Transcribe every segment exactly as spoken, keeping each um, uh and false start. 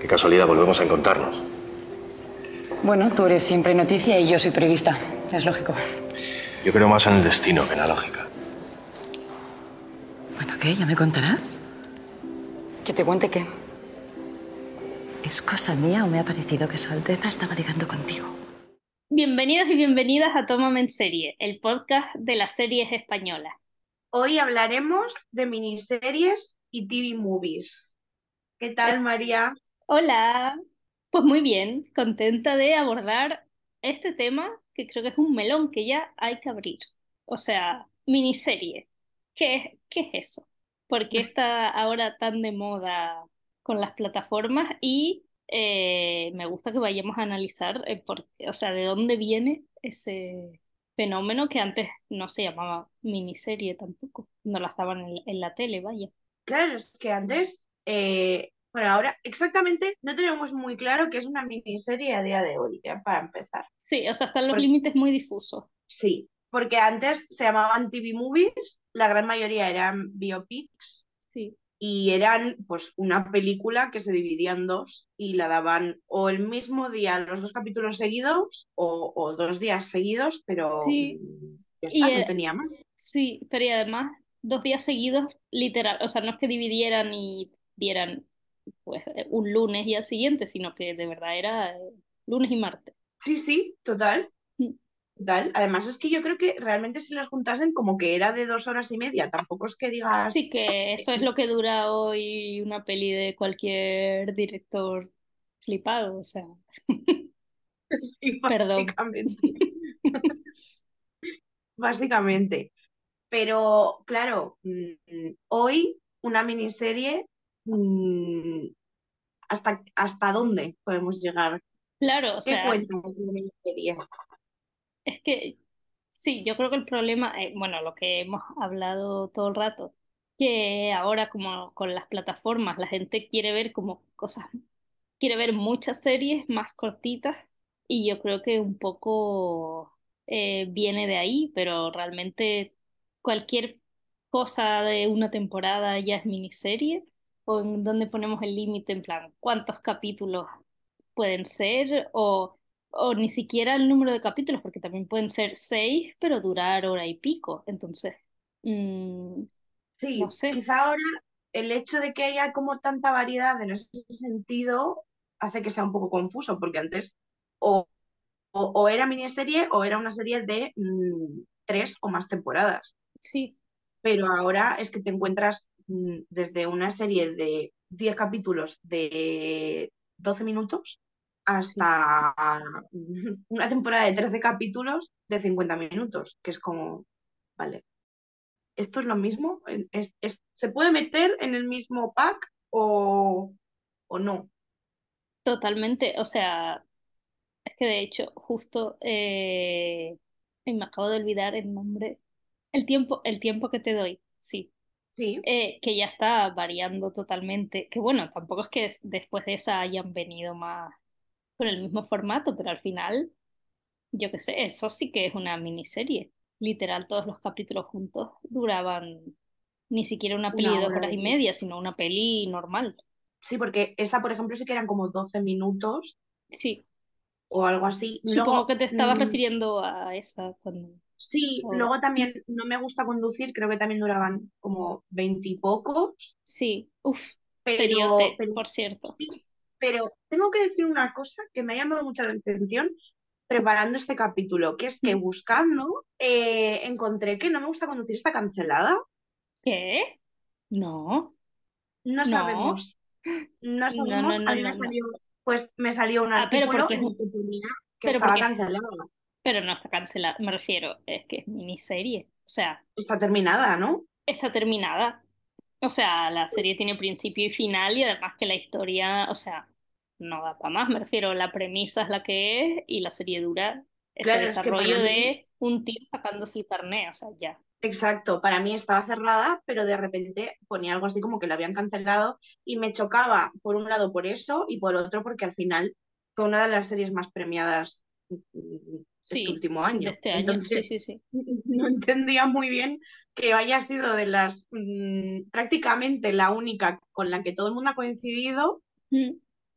Qué casualidad, volvemos a encontrarnos. Bueno, tú eres siempre noticia y yo soy periodista. Es lógico. Yo creo más en el destino que en la lógica. Bueno, ¿qué? ¿Ya me contarás? ¿Que te cuente qué? ¿Es cosa mía o me ha parecido que Su Alteza estaba ligando contigo? Bienvenidos y bienvenidas a Tómame en Serie, el podcast de las series españolas. Hoy hablaremos de miniseries y T V movies. ¿Qué tal, Es- María? Hola, pues muy bien, contenta de abordar este tema que creo que es un melón que ya hay que abrir. O sea, miniserie. ¿Qué es, qué es eso? ¿Por qué está ahora tan de moda con las plataformas? Y eh, me gusta que vayamos a analizar, eh, por- o sea, de dónde viene ese fenómeno que antes no se llamaba miniserie tampoco, no la estaban en, en la tele, vaya. Claro, es que antes, eh, bueno, ahora exactamente no tenemos muy claro qué es una miniserie a día de hoy, ya para empezar. Sí, o sea, están los Porque, límites muy difusos. sí, porque antes se llamaban T V movies, la gran mayoría eran biopics Sí. y eran pues una película que se dividía en dos y la daban o el mismo día los dos capítulos seguidos o, o dos días seguidos, pero Sí, mm, ya y está, no eh, tenía más. sí, pero y además dos días seguidos, literal, o sea, no es que dividieran y dieran pues eh, un lunes y al siguiente, sino que de verdad era eh, lunes y martes. Sí, sí, total. Mm. Total. Además es que yo creo que realmente si las juntasen como que era de dos horas y media, tampoco es que digas, Sí que eso es lo que dura hoy una peli de cualquier director flipado, o sea, sí, perdón. básicamente, básicamente. Pero claro, mm, hoy una miniserie, mm, ¿hasta, hasta dónde podemos llegar? Claro, o ¿Qué sea, cuenta una miniserie? es que sí, yo creo que el problema, eh, bueno, lo que hemos hablado todo el rato, que ahora como con las plataformas la gente quiere ver como cosas, quiere ver muchas series más cortitas y yo creo que un poco eh, viene de ahí, pero realmente cualquier cosa de una temporada ya es miniserie o en donde ponemos el límite en plan, ¿cuántos capítulos pueden ser? O o ni siquiera el número de capítulos, porque también pueden ser seis, pero durar hora y pico. Entonces, mm, no Sí, sé, quizá ahora el hecho de que haya como tanta variedad en ese sentido hace que sea un poco confuso, porque antes o O, o era miniserie o era una serie de mm, tres o más temporadas. sí, Pero ahora es que te encuentras mm, desde una serie de diez capítulos de doce minutos sí, hasta mm, una temporada de trece capítulos de cincuenta minutos, que es como, vale, ¿esto es lo mismo? ¿Es, es- se puede meter en el mismo pack o, o no? totalmente. O sea, es que de hecho, justo eh, ay, me acabo de olvidar el nombre. El tiempo, el tiempo que te doy, sí. Sí, Eh, que ya está variando totalmente. Que bueno, tampoco es que des- después de esa hayan venido más con el mismo formato, pero al final yo qué sé, eso sí que es una miniserie. Literal, todos los capítulos juntos duraban ni siquiera una peli una de dos hora horas de... y media, sino una peli normal. Sí, porque esa, por ejemplo, sí que eran como doce minutos Sí, o algo así. supongo Luego, que te estabas mm, refiriendo a esa cuando... sí, o- luego también no me gusta conducir, creo que también duraban como veintipocos, Sí, uff, pero, seriote, pero por cierto. sí, pero tengo que decir una cosa que me ha llamado mucho la atención preparando este capítulo, que es que ¿Mm? buscando eh, encontré que no me gusta conducir está cancelada. ¿Qué? No, No no, sabemos, no no, no, sabemos, a no, mí me no, no. salió, pues me salió un Ah, pero artículo porque es en el un... que ponía que Pero estaba porque... cancelada. Pero no está cancelada, me refiero, es que es miniserie. O sea, Está terminada, ¿no? está terminada. O sea, la serie tiene principio y final y además que la historia, o sea, no da para más, me refiero, la premisa es la que es y la serie dura ese Claro, es que para desarrollo mí de un tío sacándose el carné, o sea, ya. exacto, para mí estaba cerrada, pero de repente ponía algo así como que la habían cancelado y me chocaba por un lado por eso y por otro porque al final fue una de las series más premiadas mm, este Sí, último de año. este año, sí, Entonces, sí, sí. no entendía muy bien que haya sido de las mm, prácticamente la única con la que todo el mundo ha coincidido Mm.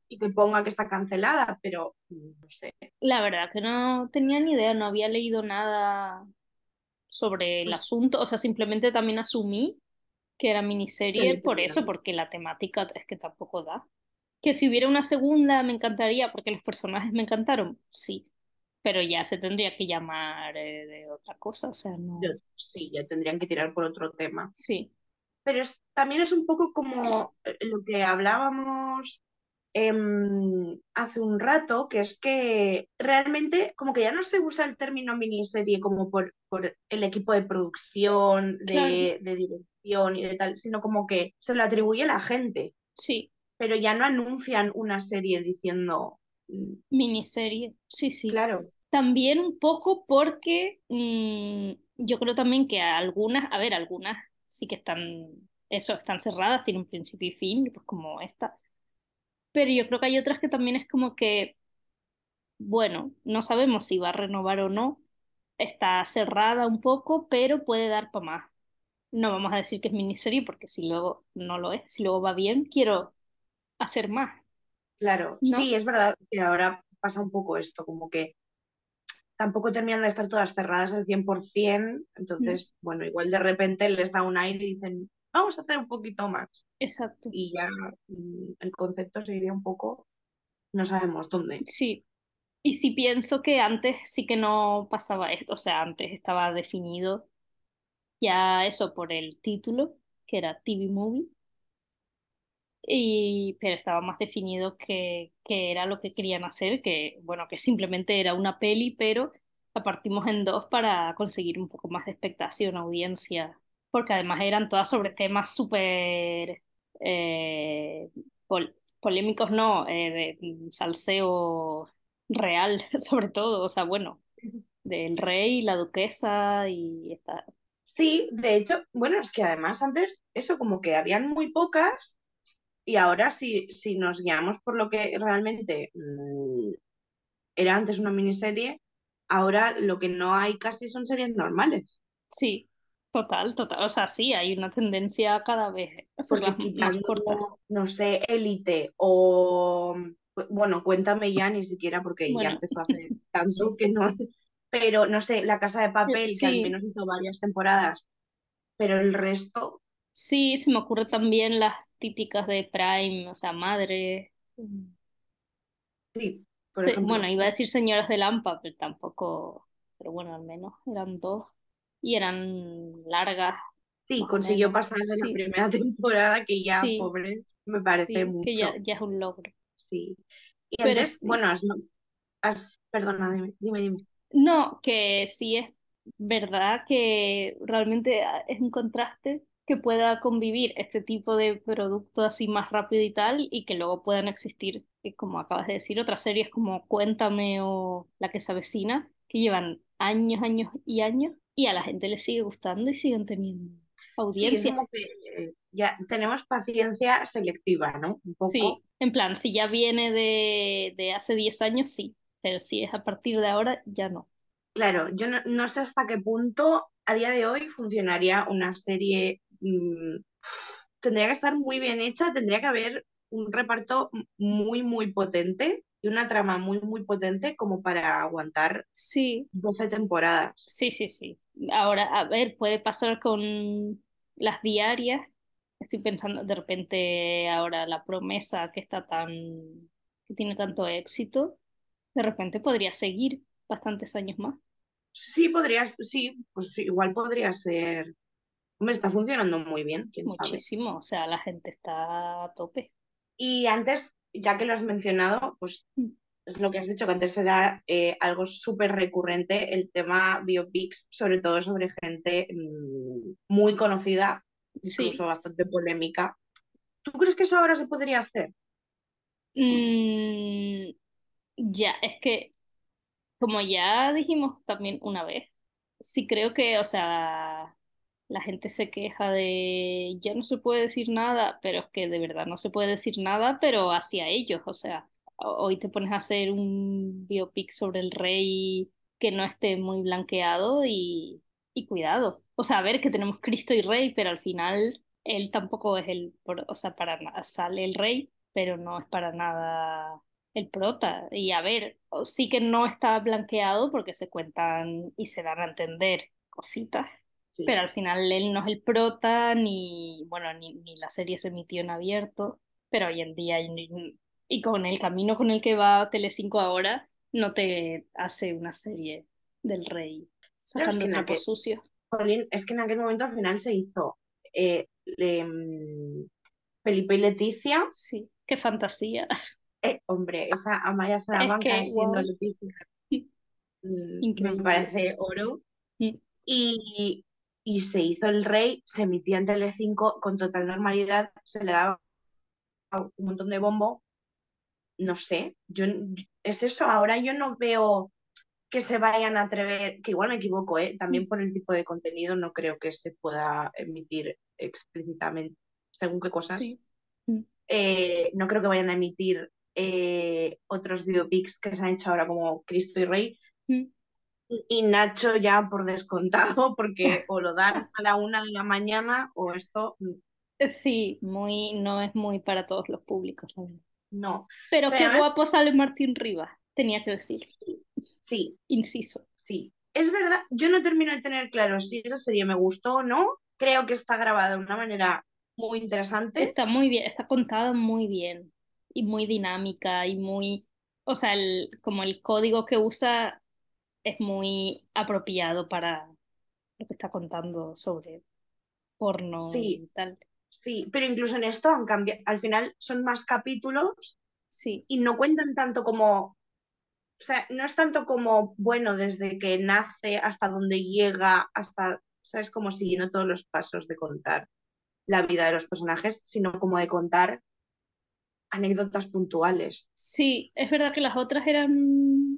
y que ponga que está cancelada, pero mm, no sé. La verdad que no tenía ni idea, no había leído nada sobre el Pues asunto, o sea, simplemente también asumí que era que le miniserie por eso, tenían. porque la temática es que tampoco da. Que si hubiera una segunda me encantaría porque los personajes me encantaron, sí, pero ya se tendría que llamar eh, de otra cosa, o sea, Yo, no. sí, ya tendrían que tirar por otro tema. Sí, Pero es, también es un poco como eh, lo que hablábamos em, hace un rato, que es que realmente como que ya no se usa el término miniserie como por, por el equipo de producción, claro, de, de dirección y de tal, sino como que se lo atribuye a la gente, sí, pero ya no anuncian una serie diciendo, mm, miniserie, sí, sí. claro, También un poco porque mm, yo creo también que algunas, a ver, algunas sí que están, eso, están cerradas, tienen principio y fin, pues como esta, pero yo creo que hay otras que también es como que, bueno, no sabemos si va a renovar o no, está cerrada un poco, pero puede dar para más. No vamos a decir que es miniserie porque si luego no lo es, si luego va bien, quiero hacer más, claro, ¿no? sí, es verdad que ahora pasa un poco esto, como que tampoco terminan de estar todas cerradas al cien por ciento, Mm, entonces, bueno, igual de repente les da un aire y dicen, vamos a hacer un poquito más. exacto. Y ya mm, el concepto se iría un poco, no sabemos dónde. Sí. Y sí pienso que antes sí que no pasaba esto, o sea, antes estaba definido ya eso por el título, que era T V Movie, y, pero estaba más definido que, que era lo que querían hacer, que bueno, que simplemente era una peli, pero la partimos en dos para conseguir un poco más de expectación, audiencia, porque además eran todas sobre temas súper eh, pol- polémicos, no, eh, de salseo real, sobre todo, o sea, bueno, del rey, la duquesa y esta. Sí, de hecho, bueno, es que además antes eso como que habían muy pocas y ahora si, si nos guiamos por lo que realmente mm, era antes una miniserie, ahora lo que no hay casi son series normales. Sí, total, total. O sea, sí, hay una tendencia cada vez a hacerlas Porque más quitando, cortas. no sé, Élite o, bueno, Cuéntame ya ni siquiera porque ya Bueno, empezó hace tanto sí. que no, pero no sé, La Casa de Eh, Papel, que al Sí, menos hizo varias temporadas, pero el resto, sí, se me ocurre también las típicas de Prime, o sea, madre. Mm. sí, por Sí, ejemplo, bueno, iba a decir señoras de Lampa, pero tampoco, pero bueno, al menos eran dos y eran largas, sí, más o consiguió menos. pasar de la Sí, primera temporada que ya, sí, pobre, me parece sí, que ya, mucho, ya es un logro. sí. Y Pero antes, sí. bueno, has, has- perdona, dime, dime, dime. No, que sí es verdad que realmente ah, es un contraste que pueda convivir este tipo de producto así más rápido y tal, y que luego puedan existir, eh, como acabas de decir, otras series como Cuéntame o La que se avecina, que llevan años, años y años, y a la gente le sigue gustando y siguen teniendo Sí, es audiencia. como que eh, ya tenemos paciencia selectiva, ¿no? Un poco. Sí, en plan, si ya viene de, de hace diez años, sí, pero si es a partir de ahora, ya no. Claro, yo no, no sé hasta qué punto a día de hoy funcionaría una serie. mm, tendría que estar muy bien hecha, tendría que haber un reparto m- muy, muy potente y una trama muy, muy potente como para aguantar Sí. doce temporadas. Sí, sí, sí. Ahora, a ver, puede pasar con las diarias. Estoy pensando de repente ahora la promesa que está tan, que tiene tanto éxito, de repente podría seguir bastantes años más. Sí, podrías, sí, pues igual podría ser. Me está funcionando muy bien, quién sabe. Muchísimo, o sea, la gente está a tope. Y antes, ya que lo has mencionado, pues Mm. es lo que has dicho, que antes era eh, algo súper recurrente el tema biopics, sobre todo sobre gente mm, muy conocida, Sí. incluso bastante polémica. ¿Tú crees que eso ahora se podría hacer? Mm, ya, es que como ya dijimos también una vez, sí creo que, o sea, la gente se queja de ya no se puede decir nada, pero es que de verdad no se puede decir nada, pero hacia ellos, o sea, ho- hoy te pones a hacer un biopic sobre el rey que no esté muy blanqueado y, y cuidado. O sea, a ver que tenemos Cristo y Rey, pero al final él tampoco es el, por- o sea, para nada sale el rey pero no es para nada el prota. Y a ver, o- sí que no está blanqueado porque se cuentan y se dan a entender cositas, pero Sí. al final él no es el prota, ni, bueno, ni, ni la serie se emitió en abierto, pero hoy en día, y, y con el camino con el que va Telecinco ahora, no te hace una serie del rey No, es que sacando en trapos aquel, sucios. jolín, es que en aquel momento al final se hizo eh, em, Felipe y Leticia. Sí, qué fantasía. Eh, hombre, esa Amaya Es Salamanca que, siendo wow, Leticia, mm, me increíble. parece oro. Mm. Y, y se hizo El Rey, se emitía en Telecinco con total normalidad, se le daba un montón de bombo. No sé, yo, es eso, ahora yo no veo que se vayan a atrever, que igual me equivoco, ¿eh? También por el tipo de contenido no creo que se pueda emitir explícitamente según qué cosas. Sí. Mm. Eh, no creo que vayan a emitir eh, otros biopics que se han hecho ahora como Cristo y Rey. Mm. Y Nacho ya por descontado, porque o lo dan a la una de la mañana o esto mm, Sí, muy, no es muy para todos los públicos, la verdad. no. Pero Pero qué además, guapo sale Martín Rivas, tenía que decir, sí, inciso. sí. Es verdad, yo no termino de tener claro si esa serie me gustó o no. Creo que está grabada de una manera muy interesante. Está muy bien, está contada muy bien y muy dinámica y muy, o sea, el, como el código que usa es muy apropiado para lo que está contando sobre porno Sí, y tal. sí, pero incluso en esto han cambiado. Al final son más capítulos Sí, y no cuentan tanto como, o sea, no es tanto como, bueno, desde que nace hasta donde llega, hasta, ¿sabes? Como siguiendo todos los pasos de contar la vida de los personajes, sino como de contar anécdotas puntuales. sí, es verdad que las otras eran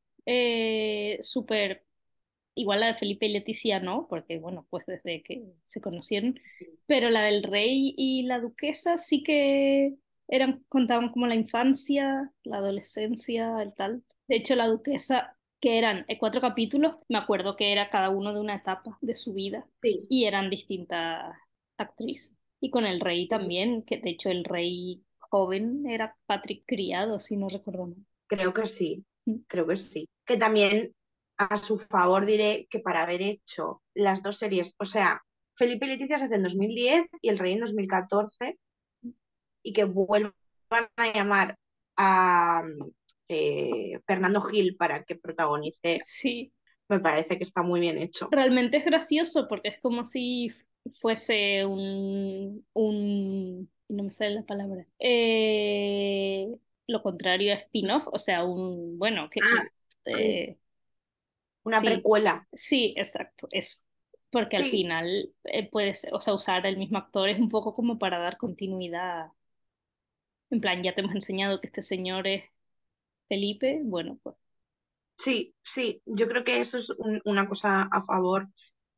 eh, súper. Igual la de Felipe y Leticia no, porque bueno, pues desde que se conocieron, pero la del rey y la duquesa sí que eran, contaban como la infancia, la adolescencia, el tal. De hecho, la duquesa, que eran eh, cuatro capítulos, me acuerdo que era cada uno de una etapa de su vida Sí, y eran distintas actrices. Y con el rey sí, también, que de hecho el rey joven era Patrick Criado, si no recuerdo mal. creo que sí, Mm. creo que sí. Que también a su favor diré que para haber hecho las dos series, o sea, Felipe y Leticia se hace en dos mil diez y El Rey en dos mil catorce y que vuelvan a llamar a eh, Fernando Gil para que protagonice, Sí. me parece que está muy bien hecho. Realmente es gracioso porque es como si fuese un, un, no me sale la palabra, eh, lo contrario a spin-off, o sea, un, bueno, que, Ah, que, sí, eh, una sí, precuela. sí, exacto, eso, porque al Sí, final eh, puedes, o sea, usar el mismo actor es un poco como para dar continuidad, en plan, ya te hemos enseñado que este señor es Felipe, bueno, pues sí, sí, yo creo que eso es un- una cosa a favor.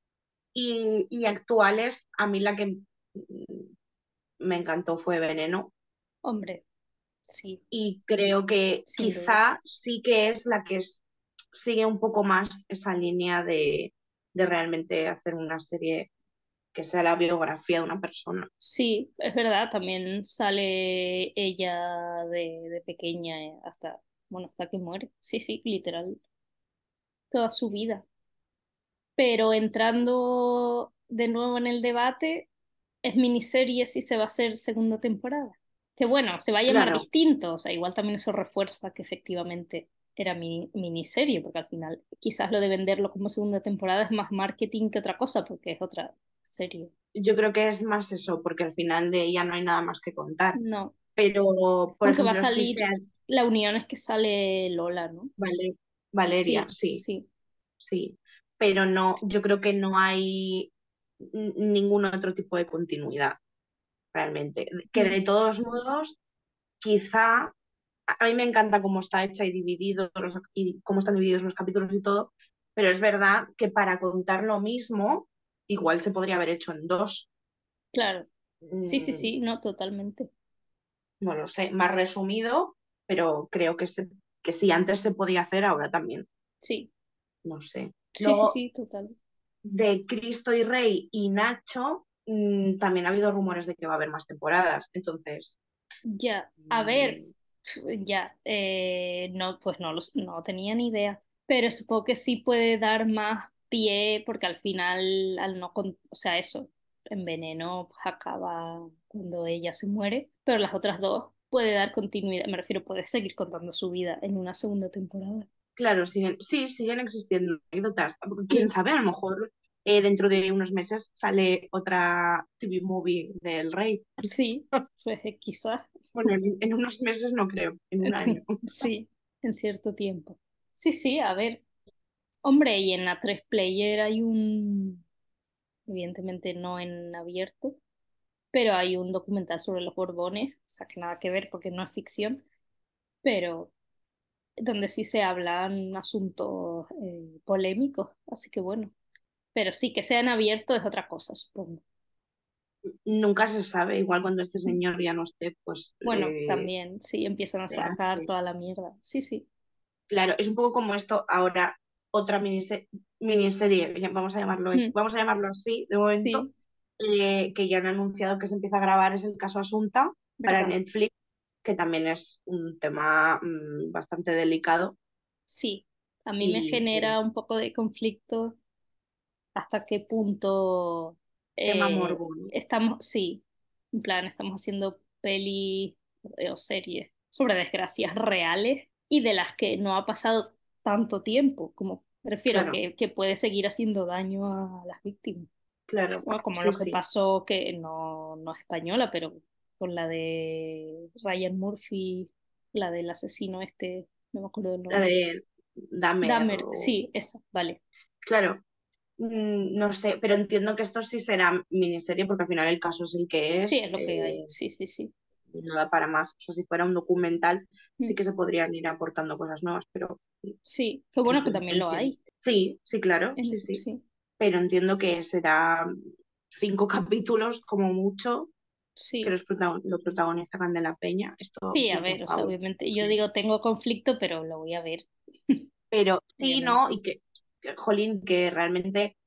Y, y actuales, a mí la que mm, me encantó fue Veneno hombre, sí, y creo que sin duda. quizá sí que es la que es- sigue un poco más esa línea de, de realmente hacer una serie que sea la biografía de una persona. Sí, es verdad, también sale ella de, de pequeña eh, hasta, bueno, hasta que muere. Sí, sí, literal, toda su vida. Pero entrando de nuevo en el debate, es miniserie si se va a hacer segunda temporada. Que bueno, se va a llamar Claro, distinto, o sea, igual también eso refuerza que efectivamente era mini, miniserie, porque al final quizás lo de venderlo como segunda temporada es más marketing que otra cosa, porque es otra serie. yo creo que es más eso, porque al final de ella no hay nada más que contar. No. Pero, por Aunque va a ejemplo, si se salir, la unión es que sale Lola, ¿no? vale, Valeria, Sí, sí, sí. sí, pero no, yo creo que no hay n- ningún otro tipo de continuidad realmente. Que Mm. de todos modos, quizá, a a mí me encanta cómo está hecha y dividido los, y cómo están divididos los capítulos y todo, pero es verdad que para contar lo mismo, igual se podría haber hecho en dos. Claro. Sí, sí, Mm, sí, no, totalmente. no lo sé, más resumido, pero creo que, se- que si antes se podía hacer, ahora también. Sí, No sé. sí, sí, Luego, sí, total. de Cristo y Rey y Nacho, mm, también ha habido rumores de que va a haber más temporadas. Entonces, Ya, a ver, Mm, ya, eh, no, pues no, los, no tenía ni idea, pero supongo que sí puede dar más pie porque al final, al no, con- o sea, eso, en Veneno pues, acaba cuando ella se muere, pero las otras dos puede dar continuidad, me refiero, puede seguir contando su vida en una segunda temporada. Claro, siguen, sí, siguen existiendo anécdotas. Quién Mm, sabe, a lo mejor eh, dentro de unos meses sale otra T V movie del Rey. sí, pues eh, quizás, Bueno, en, en unos meses no creo, en un año. sí, en cierto tiempo. Sí, sí, a ver, hombre, y en la tres Player hay un evidentemente no en abierto, pero hay un documental sobre los Borbones, o sea que nada que ver porque no es ficción, pero donde sí se hablan asuntos eh, polémicos, así que bueno, pero sí que sean abiertos es otra cosa, supongo. Nunca se sabe, igual cuando este señor ya no esté, pues Bueno, eh, también sí empiezan a se sacar hace. toda la mierda. Sí, sí. Claro, es un poco como esto ahora, otra minise- miniserie, ya vamos a llamarlo, Mm, vamos a llamarlo así de momento, sí, eh, que ya han anunciado que se empieza a grabar, es el caso Asunta para verdad. Netflix, que también es un tema mm, bastante delicado. Sí, a mí me Y bueno, genera un poco de conflicto hasta qué punto tema eh, morbo, ¿no? estamos, sí, en plan, estamos haciendo peli eh, o series sobre desgracias reales y de las que no ha pasado tanto tiempo, como prefiero Claro, que, que puede seguir haciendo daño a las víctimas. claro, Bueno, como sí, lo que sí. pasó, que no, no es española, pero con la de Ryan Murphy, la del asesino este, no me acuerdo del La nombre. de Dahmer, Dahmer, o- sí, esa, vale. claro, mm, no sé, pero entiendo que esto sí será miniserie porque al final el caso es el que Sí, es. es lo que hay, eh, sí, sí, sí. no da para más. O sea, si fuera un documental, sí Mm. que se podrían ir aportando cosas nuevas, pero Sí, qué bueno que entiendo. también lo entiendo. hay. Sí, sí, claro, sí, En- sí. sí, Pero entiendo que será cinco capítulos como mucho que sí. los protagon- lo protagoniza Candela Peña. Esto, Sí, a yo por ver, o sea, favor. obviamente, yo Sí. digo, tengo conflicto, pero lo voy a ver, Pero sí, no, obviamente. y que, que, jolín, que realmente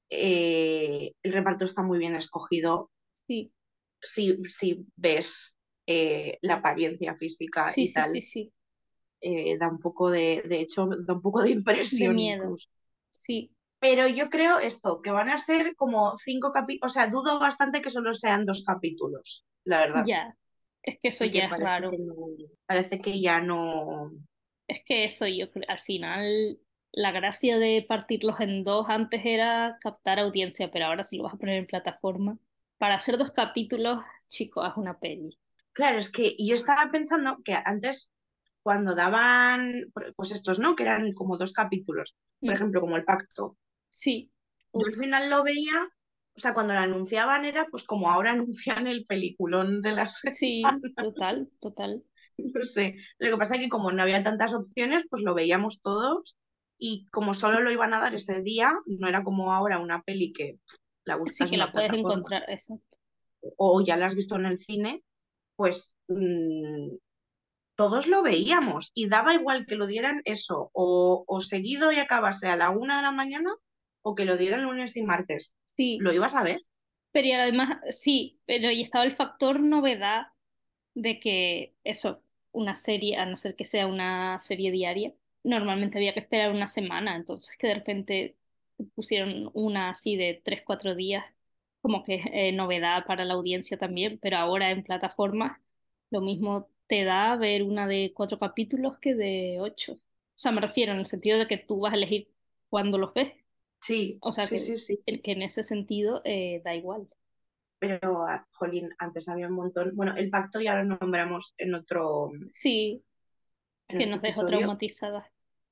eh, el reparto está muy bien escogido Sí, si, si ves eh, la apariencia física sí, y sí, sí, tal. sí. Eh, da un poco de, de hecho, da un poco de De impresión miedo. incluso. Sí, Pero yo creo esto, que van a ser como cinco capítulos, o sea, dudo bastante que solo sean dos capítulos, la verdad, ya. Es que eso porque ya es parece raro. que no, parece que ya no, Es que eso, yo creo, al final, la gracia de partirlos en dos antes era captar audiencia, pero ahora si lo vas a poner en plataforma, para hacer dos capítulos, chico, haz una peli. claro, es que yo estaba pensando que antes, cuando daban, pues estos, ¿no? Que eran como dos capítulos, por Mm, ejemplo, como el pacto, sí, yo uf, al final lo veía, o sea, cuando lo anunciaban era pues como ahora anuncian el peliculón de la semana. sí, total, total. No sé, lo que pasa es que como no había tantas opciones, pues lo veíamos todos y como solo lo iban a dar ese día, no era como ahora una peli que pff, la Sí buscas que en la una puedes plataforma encontrar, eso. o ya la has visto en el cine, pues mm, todos lo veíamos y daba igual que lo dieran eso o, o seguido y acabase a la una de la mañana o que lo dieran lunes y martes. Sí, Lo ibas a ver. pero y además, sí, pero y estaba el factor novedad de que eso, una serie, a no ser que sea una serie diaria, normalmente había que esperar una semana, entonces que de repente pusieron una así de tres, cuatro días, como que es eh, novedad para la audiencia también, pero ahora en plataformas lo mismo te da ver una de cuatro capítulos que de ocho. O sea, me refiero en el sentido de que tú vas a elegir cuándo los ves. Sí, O sea, sí, que, sí, sí. que en ese sentido eh, da igual. Pero, ah, jolín, antes había un montón. Bueno, el pacto ya lo nombramos en otro, Sí, en que otro nos dejó episodio, traumatizadas.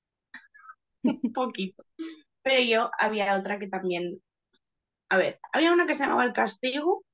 un poquito. Pero yo había otra que también, a ver, había una que se llamaba El Castigo,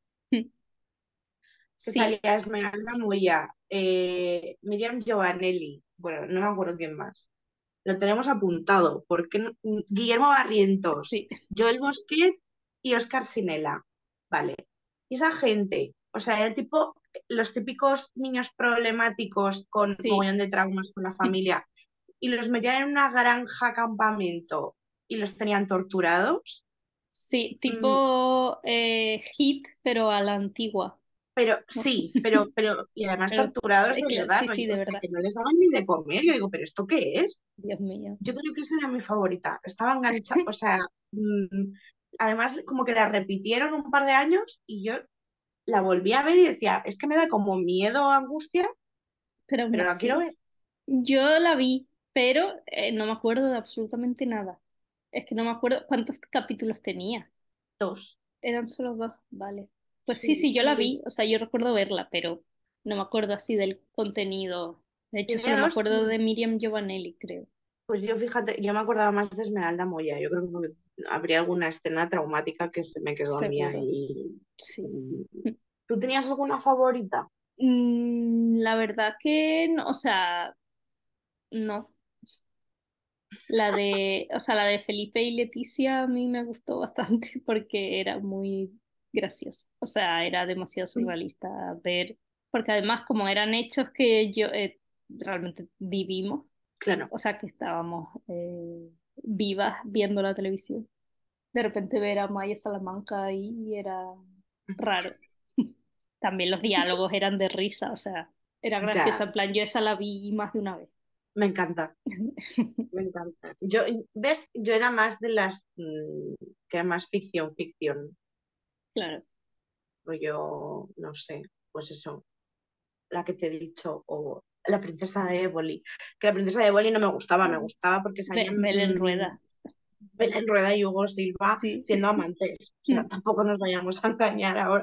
que Sí, salía Esmeralda Moya, eh, Miriam Giovanelli, bueno, no me acuerdo quién más. Lo tenemos apuntado, porque no- Guillermo Barrientos, sí, Joel Bosquet y Óscar Sinela. Vale. Y esa gente, o sea, era tipo los típicos niños problemáticos con sí, mogollón de traumas con la familia, y los metían en una granja campamento y los tenían torturados. sí, Mm, tipo eh, Hit, pero a la antigua. pero sí, pero, pero, y además Pero, torturados eh, de cla- verdad, sí, sí, rollo, de o sea, verdad. que no les daban ni de comer. Yo digo, ¿pero esto qué es? Dios mío. Yo creo que esa era mi favorita. Estaba enganchada, o sea, mm, además como que la repitieron un par de años y yo la volví a ver y decía, es que me da como miedo, angustia, Pero aún pero la quiero así, ver. yo la vi, pero eh, no me acuerdo de absolutamente nada. Es que no me acuerdo cuántos capítulos tenía. Dos. Eran solo dos, vale. Pues sí, Sí, sí, yo la y vi, o sea, yo recuerdo verla, pero no me acuerdo así del contenido. De hecho, tiene solo me dos. acuerdo de Miriam Giovanelli, creo. Pues yo fíjate, yo me acordaba más de Esmeralda Moya. Yo creo que porque habría alguna escena traumática que se me quedó a mí Seguro, ahí. sí. Mm. ¿Tú tenías alguna favorita? Mm, la verdad que, no, o sea, no. La de, o sea, la de Felipe y Leticia a mí me gustó bastante porque era muy graciosa. O sea, era demasiado surrealista ver, porque además como eran hechos que yo eh, realmente vivimos, Claro, o sea, que estábamos eh, vivas viendo la televisión. De repente ver a Maya Salamanca ahí era raro. También los diálogos eran de risa, o sea, era graciosa. ya, En plan, yo esa la vi más de una vez. me encanta, me encanta. Yo, ¿ves? Yo era más de las mm, que era más ficción, ficción. Claro. Yo no sé, pues eso, la que te he dicho, o la princesa de Éboli. Que la princesa de Éboli no me gustaba, me gustaba porque Be- salían Belén mm, Rueda. Belén Rueda y Hugo Silva Sí. siendo amantes. O sea, Mm. tampoco nos vayamos a engañar ahora.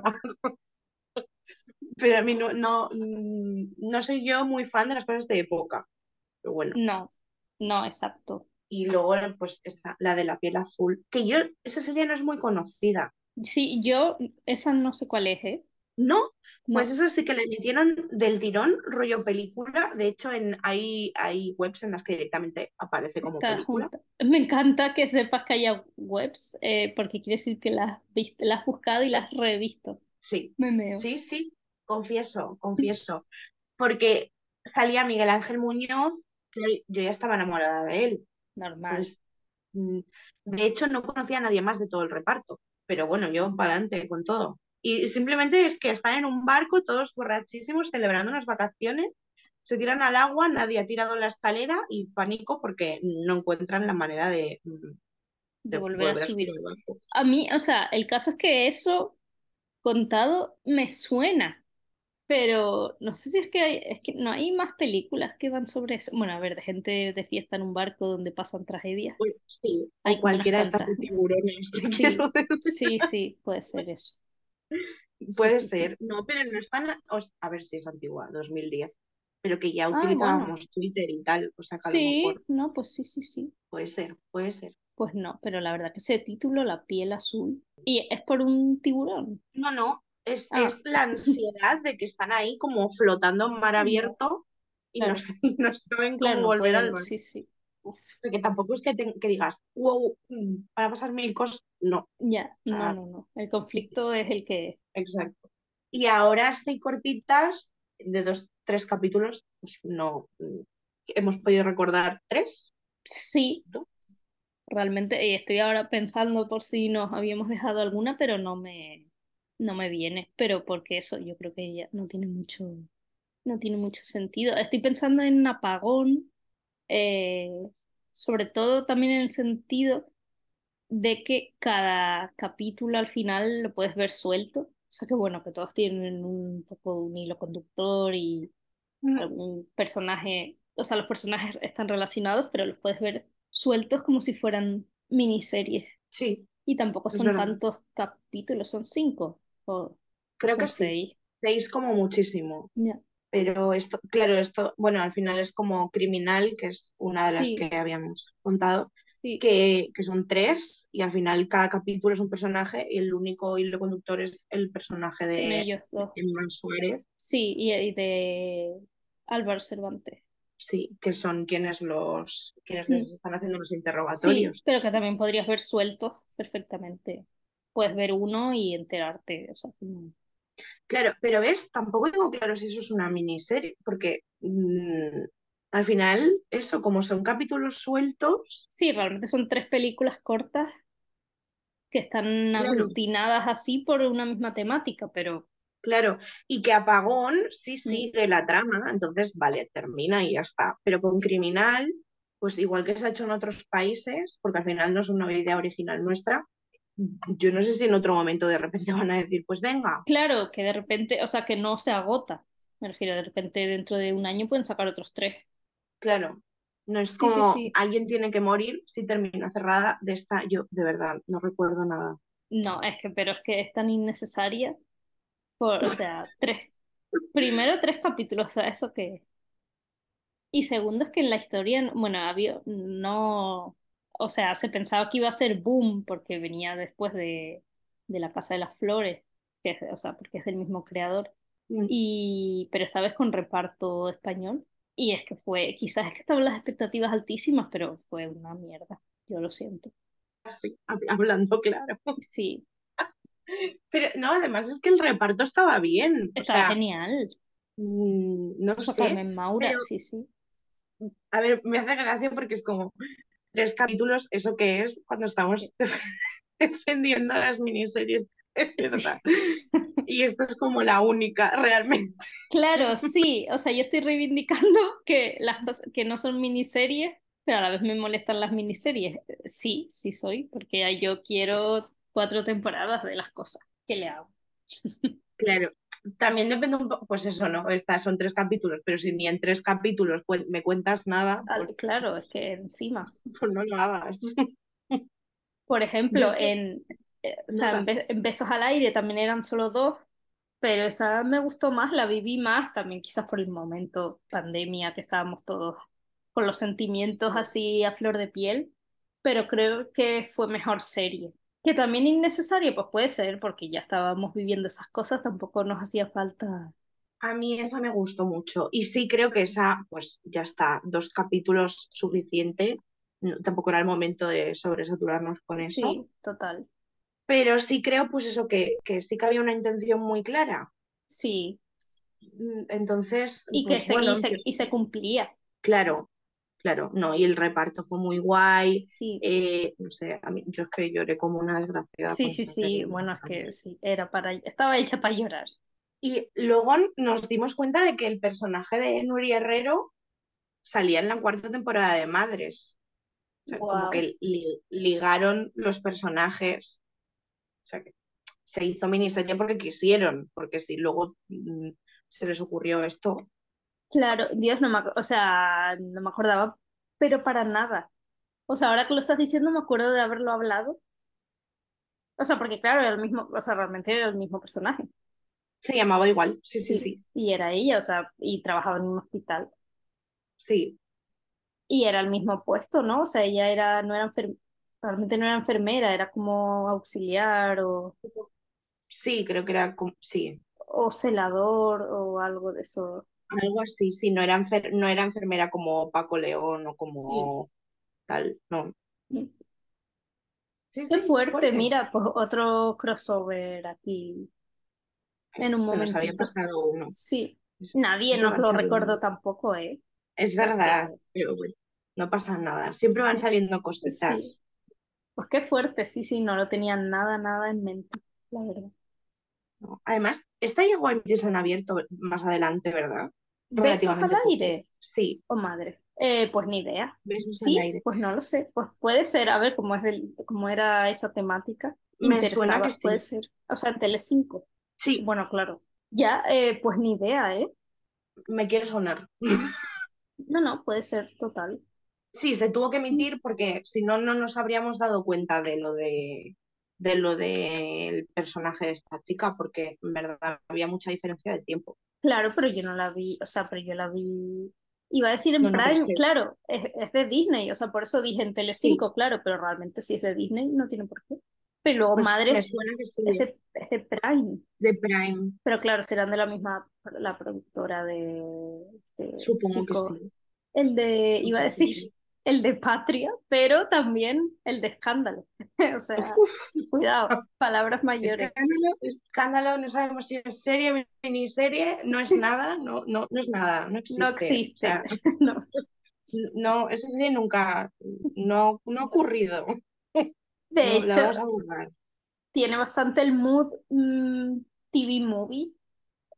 Pero a mí no, no, mm, no soy yo muy fan de las cosas de época. Pero bueno. No, no, exacto. Y luego, pues, esta, la de la piel azul, que yo, esa serie no es muy conocida. Sí, yo, esa no sé cuál es, ¿eh? No, pues No, esa sí que la emitieron del tirón, rollo película. De hecho, en, hay, hay webs en las que directamente aparece como está película. junta. Me encanta que sepas que haya webs, eh, porque quiere decir que las has vist- las has buscado y las has revisto. Sí, Me meo. sí, sí, confieso, confieso. Porque salía Miguel Ángel Muñoz, que yo ya estaba enamorada de él. Normal. Entonces, mm, de hecho, no conocía a nadie más de todo el reparto. Pero bueno, yo para adelante con todo. Y simplemente es que están en un barco, todos borrachísimos, celebrando unas vacaciones, se tiran al agua, nadie ha tirado la escalera y pánico porque no encuentran la manera de, mm, De de volver a volver a subir subir. al barco. A mí, o sea, el caso es que eso contado me suena, pero no sé si es que hay, es que no hay más películas que van sobre eso. Bueno, a ver, de gente de fiesta en un barco donde pasan tragedias. Pues sí, Hay o como unas cualquiera de estas cuantas. de tiburones, te quiero Sí, decir. sí, sí, puede ser eso. Sí, Puede sí, sí. ser. No, pero no es tan, o s- a ver si es antigua, dos mil diez, pero que ya Ah, bueno. utilizábamos Twitter y tal, o sea que a lo Sí, mejor no, pues sí, sí, sí. puede ser, puede ser. Pues no, pero la verdad que ese título, La piel azul, y es por un tiburón. No, no, es, Ah, es la ansiedad de que están ahí como flotando en mar ya, abierto y no, claro, s- y no saben claro, cómo no volver al pueden, barco. sí, sí. Uf, Porque tampoco es que, te- que digas, wow, mm, van a pasar mil cosas. No, o ya, no, sea, no, no. El conflicto es el que es. exacto. Y ahora sí cortitas, de dos, tres capítulos, pues no, mm, hemos podido recordar tres, Sí, ¿no? realmente eh, estoy ahora pensando por si nos habíamos dejado alguna, pero no me, no me viene. Pero porque eso, yo creo que ya no tiene mucho, no tiene mucho sentido. Estoy pensando en Apagón, eh, sobre todo también en el sentido de que cada capítulo al final lo puedes ver suelto. O sea que bueno, que todos tienen un poco un hilo conductor y Mm, algún personaje, o sea, los personajes están relacionados, pero los puedes ver sueltos como si fueran miniseries. sí, Y tampoco es son verdad. tantos capítulos, son cinco o, o Creo son que sí. seis. Seis como muchísimo. Ya. Pero esto, claro, esto, bueno, al final es como Criminal, que es una de las que Sí, habíamos contado, sí, que, que son tres, y al final cada capítulo es un personaje, y el único hilo conductor es el personaje son de ellos dos. Emma Suárez, Sí, y, y de Álvaro Cervantes. sí, que son quienes los, quienes les Mm. están haciendo los Sí, interrogatorios. pero que también podrías ver sueltos perfectamente. Puedes ver uno y enterarte. O sea, como- Claro, pero ves, tampoco tengo claro si eso es una miniserie, porque mm, al final, eso, como son capítulos sueltos, sí, realmente son tres películas cortas que están claro, aglutinadas así por una misma temática, pero Claro, y que Apagón sí Mm. sigue la trama, entonces, vale, termina y ya está. Pero con Criminal, pues igual que se ha hecho en otros países, porque al final no es una idea original nuestra, yo no sé si en otro momento de repente van a decir, pues venga, Claro, que de repente, o sea, que no se agota. Me refiero, de repente dentro de un año pueden sacar otros tres. claro, no es Sí, sí, como sí. alguien tiene que morir si termina cerrada de esta, yo de verdad no recuerdo nada. No, es que, pero es que es tan innecesaria. Por, o sea, tres. Primero, tres capítulos, o sea, eso que. Y segundo, es que en la historia, no- bueno, había, no. O sea, se pensaba que iba a ser boom porque venía después de, de La Casa de las Flores, que es, o sea, porque es del mismo creador. Mm, Y, pero esta vez con reparto español. Y es que fue, quizás es que estaban las expectativas altísimas, pero fue una mierda. Yo lo siento. sí, hab- hablando claro. Sí, Pero no, además es que el reparto estaba bien, o estaba sea, genial. mm, no O sea, sé, Carmen Maura, pero sí, sí. a ver, me hace gracia porque es como tres capítulos, ¿eso qué es? Cuando estamos defendiendo las miniseries de Sí. verdad. Y esto es como la única, realmente. Claro, sí. O sea, yo estoy reivindicando que las cosas que no son miniseries, pero a la vez me molestan las miniseries. Sí, sí soy, porque ya yo quiero cuatro temporadas de las cosas. ¿Qué le hago? Claro, también depende un poco, pues eso, ¿no? Estas son tres capítulos, pero si ni en tres capítulos cuen- me cuentas nada, pues, Al- Claro, es que encima. pues no lo hagas. Por Yo ejemplo, es que, en, eh, o sea, en, nada, Be- en Besos al aire también eran solo dos, pero esa me gustó más, la viví más, también quizás por el momento pandemia que estábamos todos con los sentimientos sí. así a flor de piel, pero creo que fue mejor serie. Que también innecesaria, pues puede ser, porque ya estábamos viviendo esas cosas, tampoco nos hacía falta. A mí esa me gustó mucho. Y sí creo que esa, pues ya está, dos capítulos suficiente. No, tampoco era el momento de sobresaturarnos con eso. Sí, total. Pero sí creo, pues eso, que, que sí que había una intención muy clara. Sí, Mm, Entonces, y que pues se, bueno, y se, empie- y se cumplía. claro, claro, no, y el reparto fue muy guay. Sí. Eh, no sé, a mí, yo es que lloré como una desgraciada Sí, con sí, esa serie. sí, bueno, es que sí, era para, estaba hecha para llorar. Y luego nos dimos cuenta de que el personaje de Nuria Herrero salía en la cuarta temporada de Madres. O sea, como Wow. que li- ligaron los personajes. O sea, que se hizo miniserie porque quisieron, porque si luego mm, se les ocurrió esto. Claro, Dios, no me, ac- o sea, no me acordaba, pero para nada. O sea, ahora que lo estás diciendo me acuerdo de haberlo hablado. O sea, porque claro, era el mismo, o sea, realmente era el mismo personaje. Se llamaba igual, sí, sí, Sí, sí, y era ella, o sea, y trabajaba en un hospital. sí, Y era el mismo puesto, ¿no? O sea, ella era, no era enfer- realmente no era enfermera, era como auxiliar o, sí, creo que era, como- sí, o celador o algo de eso. algo así, sí, no era, enfer- no era enfermera como Paco León o Sí. como tal, no. Sí, Qué sí, qué fuerte, fuerte. mira, pues otro crossover aquí en un Se nos había momentito. pasado uno. Sí, nadie Siempre nos van lo saliendo. recordó tampoco, ¿eh? Es O sea que verdad, pero bueno, no pasa nada. Siempre van saliendo sí, cositas. pues qué fuerte, sí, sí, no lo tenía nada, nada en mente, la verdad. ¿No? Además, esta llegó a emitirse en abierto más adelante, ¿verdad? ¿Besos al Relativamente poco. aire? Sí, Oh, madre. Eh, pues ni idea. besos al Sí, aire. pues no lo sé. Pues puede ser, a ver cómo es del, cómo era esa temática. Me suena que Interesaba, puede sí. ser. O sea, en Telecinco. Sí, Sí, bueno, claro. Ya, eh, pues ni idea, ¿eh? me quiere sonar. No, no, puede ser total. Sí, se tuvo que Mm. emitir porque si no, no nos habríamos dado cuenta de lo de, de lo del personaje de esta chica, porque en verdad había mucha diferencia de tiempo. Claro, pero yo no la vi, o sea, pero yo la vi, iba a decir en No, no, pero es Prime, que claro, es, es de Disney, o sea, por eso dije en sí, Telecinco, claro, pero realmente si es de Disney no tiene por qué. Pero luego pues me Madre suena que sí, es de, es de Prime, de Prime. pero claro, serán de la misma, la productora de este Supongo que chico, sí, el de, iba a supongo que decir, sí. el de Patria, pero también el de Escándalo, o sea, Uf, cuidado, palabras mayores, escándalo, escándalo, no sabemos si es serie, miniserie, no es nada, no, no, no es nada, no no existe. O existe, sea, no. no, esa serie nunca, no, no ha ocurrido. De No, la hecho, vamos a borrar. tiene bastante el mood mm, T V movie,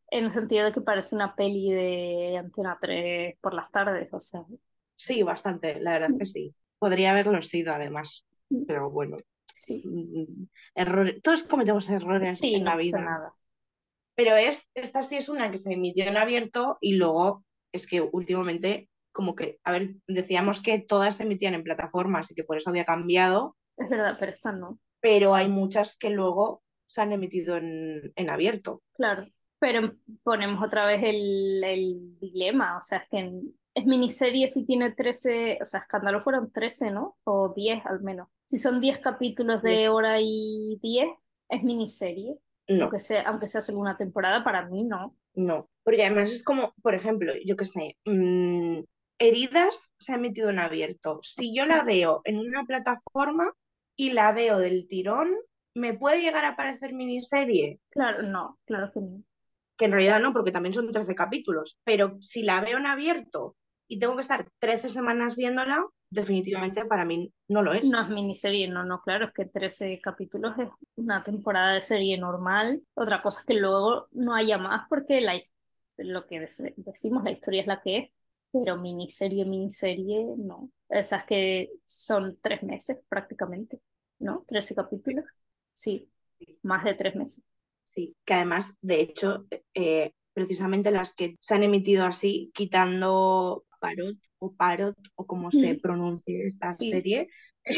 En el sentido de que parece una peli de Antena tres por las tardes, o sea. Sí, bastante, la verdad es que sí. Podría haberlo sido además, pero bueno, Sí, mm, errores, todos cometemos errores sí, en no la pasa vida. nada. Pero es, esta sí es una que se emitió en abierto y luego es que últimamente, como que, a ver, decíamos que todas se emitían en plataformas y que por eso había cambiado, Es verdad, pero esta no. pero hay muchas que luego se han emitido en, en abierto. Claro, pero ponemos otra vez el, el dilema, o sea, es que en- es miniserie si tiene trece, o sea, Escándalo fueron trece, ¿no? O diez al menos. Si son diez capítulos Y es- de hora y diez, es miniserie. No, Aunque sea, aunque sea solo una temporada, para mí no. no, porque además es como, por ejemplo, yo qué sé, mm, Heridas se ha emitido en abierto. Si yo la Sí, veo en una plataforma y la veo del tirón, ¿me puede llegar a parecer miniserie? claro, no, claro que no. Que en realidad no, porque también son trece capítulos, pero si la veo en abierto y tengo que estar trece semanas viéndola, definitivamente para mí no lo No es. es miniserie, no, no, claro, es que trece capítulos es una temporada de serie normal. Otra cosa es que luego no haya más porque la, his- lo que dec- decimos, la historia es la que es, pero miniserie, miniserie, no. Esas que son tres meses prácticamente, ¿no? Trece capítulos, sí, más de tres meses. Sí, que además, de hecho, eh, precisamente las que se han emitido así, quitando Parot o Parot o como se Mm, pronuncie esta sí. serie,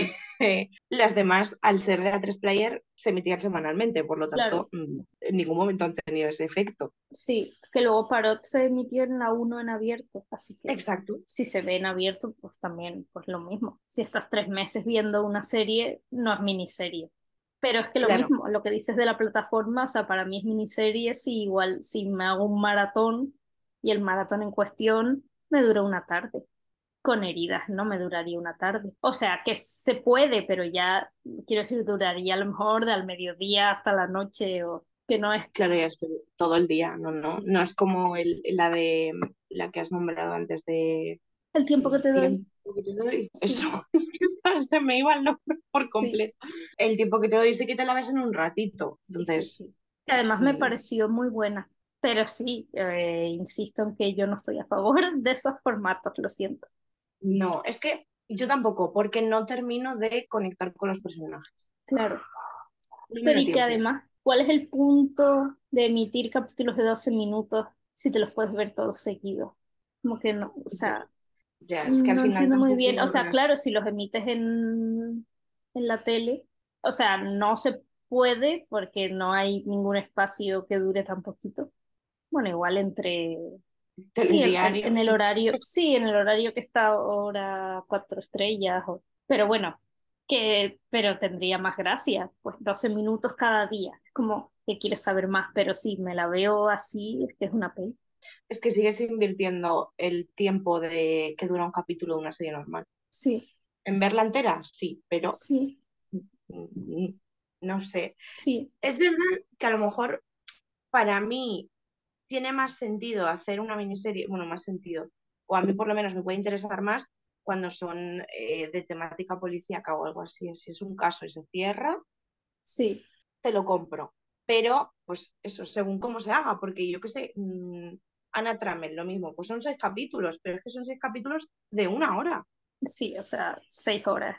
eh, las demás, al ser de A tres Player, se emitían semanalmente, por lo Claro, tanto, mm, en ningún momento han tenido ese efecto. sí, que luego Parot se emitió en la uno en abierto, así que Exacto, si se ve en abierto, pues también pues lo mismo. Si estás tres meses viendo una serie, no es miniserie. Pero es que lo claro. mismo, lo que dices de la plataforma, o sea, para mí es miniserie si igual si me hago un maratón y el maratón en cuestión me dura una tarde. Con Heridas no me duraría una tarde. O sea, que se puede, pero ya, quiero decir, duraría a lo mejor de al mediodía hasta la noche o que no es. Claro, ya estoy todo el día, no, no, Sí. no es como el, la de la que has nombrado antes de El tiempo que el te doy. tiempo que te doy. Eso, Sí, se me iba el nombre por sí, completo. El tiempo que te doy sí que te la ves en un ratito. sí, sí, Entonces, sí. Y además me mm, pareció muy buena. Pero sí, eh, insisto en que yo no estoy a favor de esos formatos, lo siento. no, es que yo tampoco, porque no termino de conectar con los personajes. Claro. No me Pero da y que tiempo. además, ¿cuál es el punto de emitir capítulos de doce minutos si te los puedes ver todos seguidos? Como que no, o Ya, sea, ya, es que al no final entiendo muy bien. O tampoco. sea, claro, si los emites en, en la tele, o sea, no se puede porque no hay ningún espacio que dure tan poquito. Bueno, igual entre, sí, en, en- Telediario. en el horario, sí, en el horario que está ahora cuatro estrellas, o- pero bueno, que, pero tendría más gracia, pues doce minutos cada día. Es como que quieres saber más, pero sí, me la veo así, es que es una peli. Es que sigues invirtiendo el tiempo de que dura un capítulo de una serie normal. Sí, En verla entera, sí, pero sí, mm, no sé. sí, Es verdad que a lo mejor para mí tiene más sentido hacer una miniserie, bueno, más sentido, o a mí por lo menos me puede interesar más cuando son eh, de temática policíaca o algo así. Si es un caso y se cierra, sí. te lo compro. Pero, pues eso, según cómo se haga, porque yo qué sé, mmm, Ana Trammell, lo mismo, pues son seis capítulos, pero es que son seis capítulos de una hora. Sí, o sea, seis horas.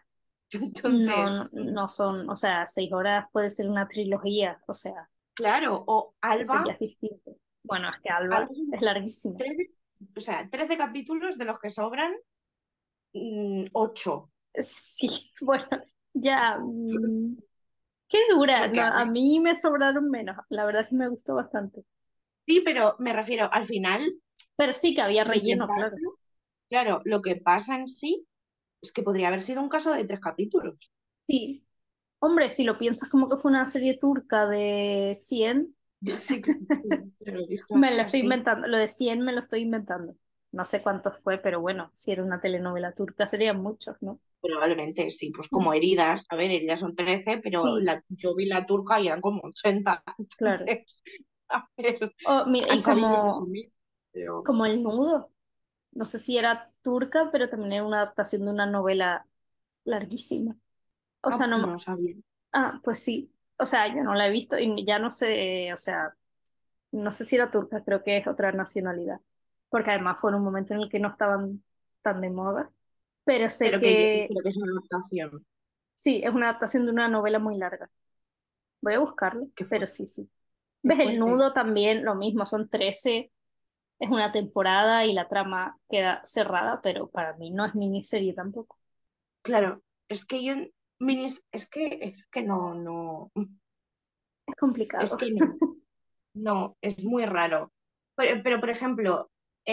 No, Entonces, no, no son, o sea, seis horas puede ser una trilogía, o sea, claro, o eso ya Alba, es distinto. Bueno, es que Alba Alba son es larguísimo. trece, o sea, trece capítulos de los que sobran mm, ocho. Sí, bueno, ya. mm, ¿Qué dura? Porque, No, a a ver, mí me sobraron menos. La verdad es que me gustó bastante. sí, pero me refiero, al final, Pero sí que había lo que relleno, pasa, claro. claro, lo que pasa en sí es que podría haber sido un caso de tres capítulos. Sí. Hombre, si lo piensas como que fue una serie turca de cien, Sí, claro, sí, lo he visto me lo estoy así. inventando. Lo de cien me lo estoy inventando. No sé cuántos fue, pero bueno, si era una telenovela turca serían muchos, ¿no? Probablemente sí, pues como Mm. heridas. A ver, heridas son trece, pero Sí, la, yo vi la turca y eran como ochenta. claro. Entonces, a ver, Oh, mira, y han sabido como, resumir. Pero como El Nudo. No sé si era turca, pero también era una adaptación de una novela larguísima. O ah, sea, no. no sabía. Ah, pues sí. O sea, yo no la he visto y ya no sé, o sea, No sé si era turca, creo que es otra nacionalidad, porque además fue en un momento en el que no estaban tan de moda, pero sé pero que, que pero que es una adaptación. sí, es una adaptación de una novela muy larga. Voy a buscarlo, Qué pero fuerte, sí, sí. qué ¿Ves? El fuerte. nudo también, lo mismo, son trece, es una temporada y la trama queda cerrada, pero para mí no es miniserie tampoco. Claro, es que yo, minis, es que, es que no, no, Es es complicado. que no, no, es muy raro. Pero, pero, por ejemplo,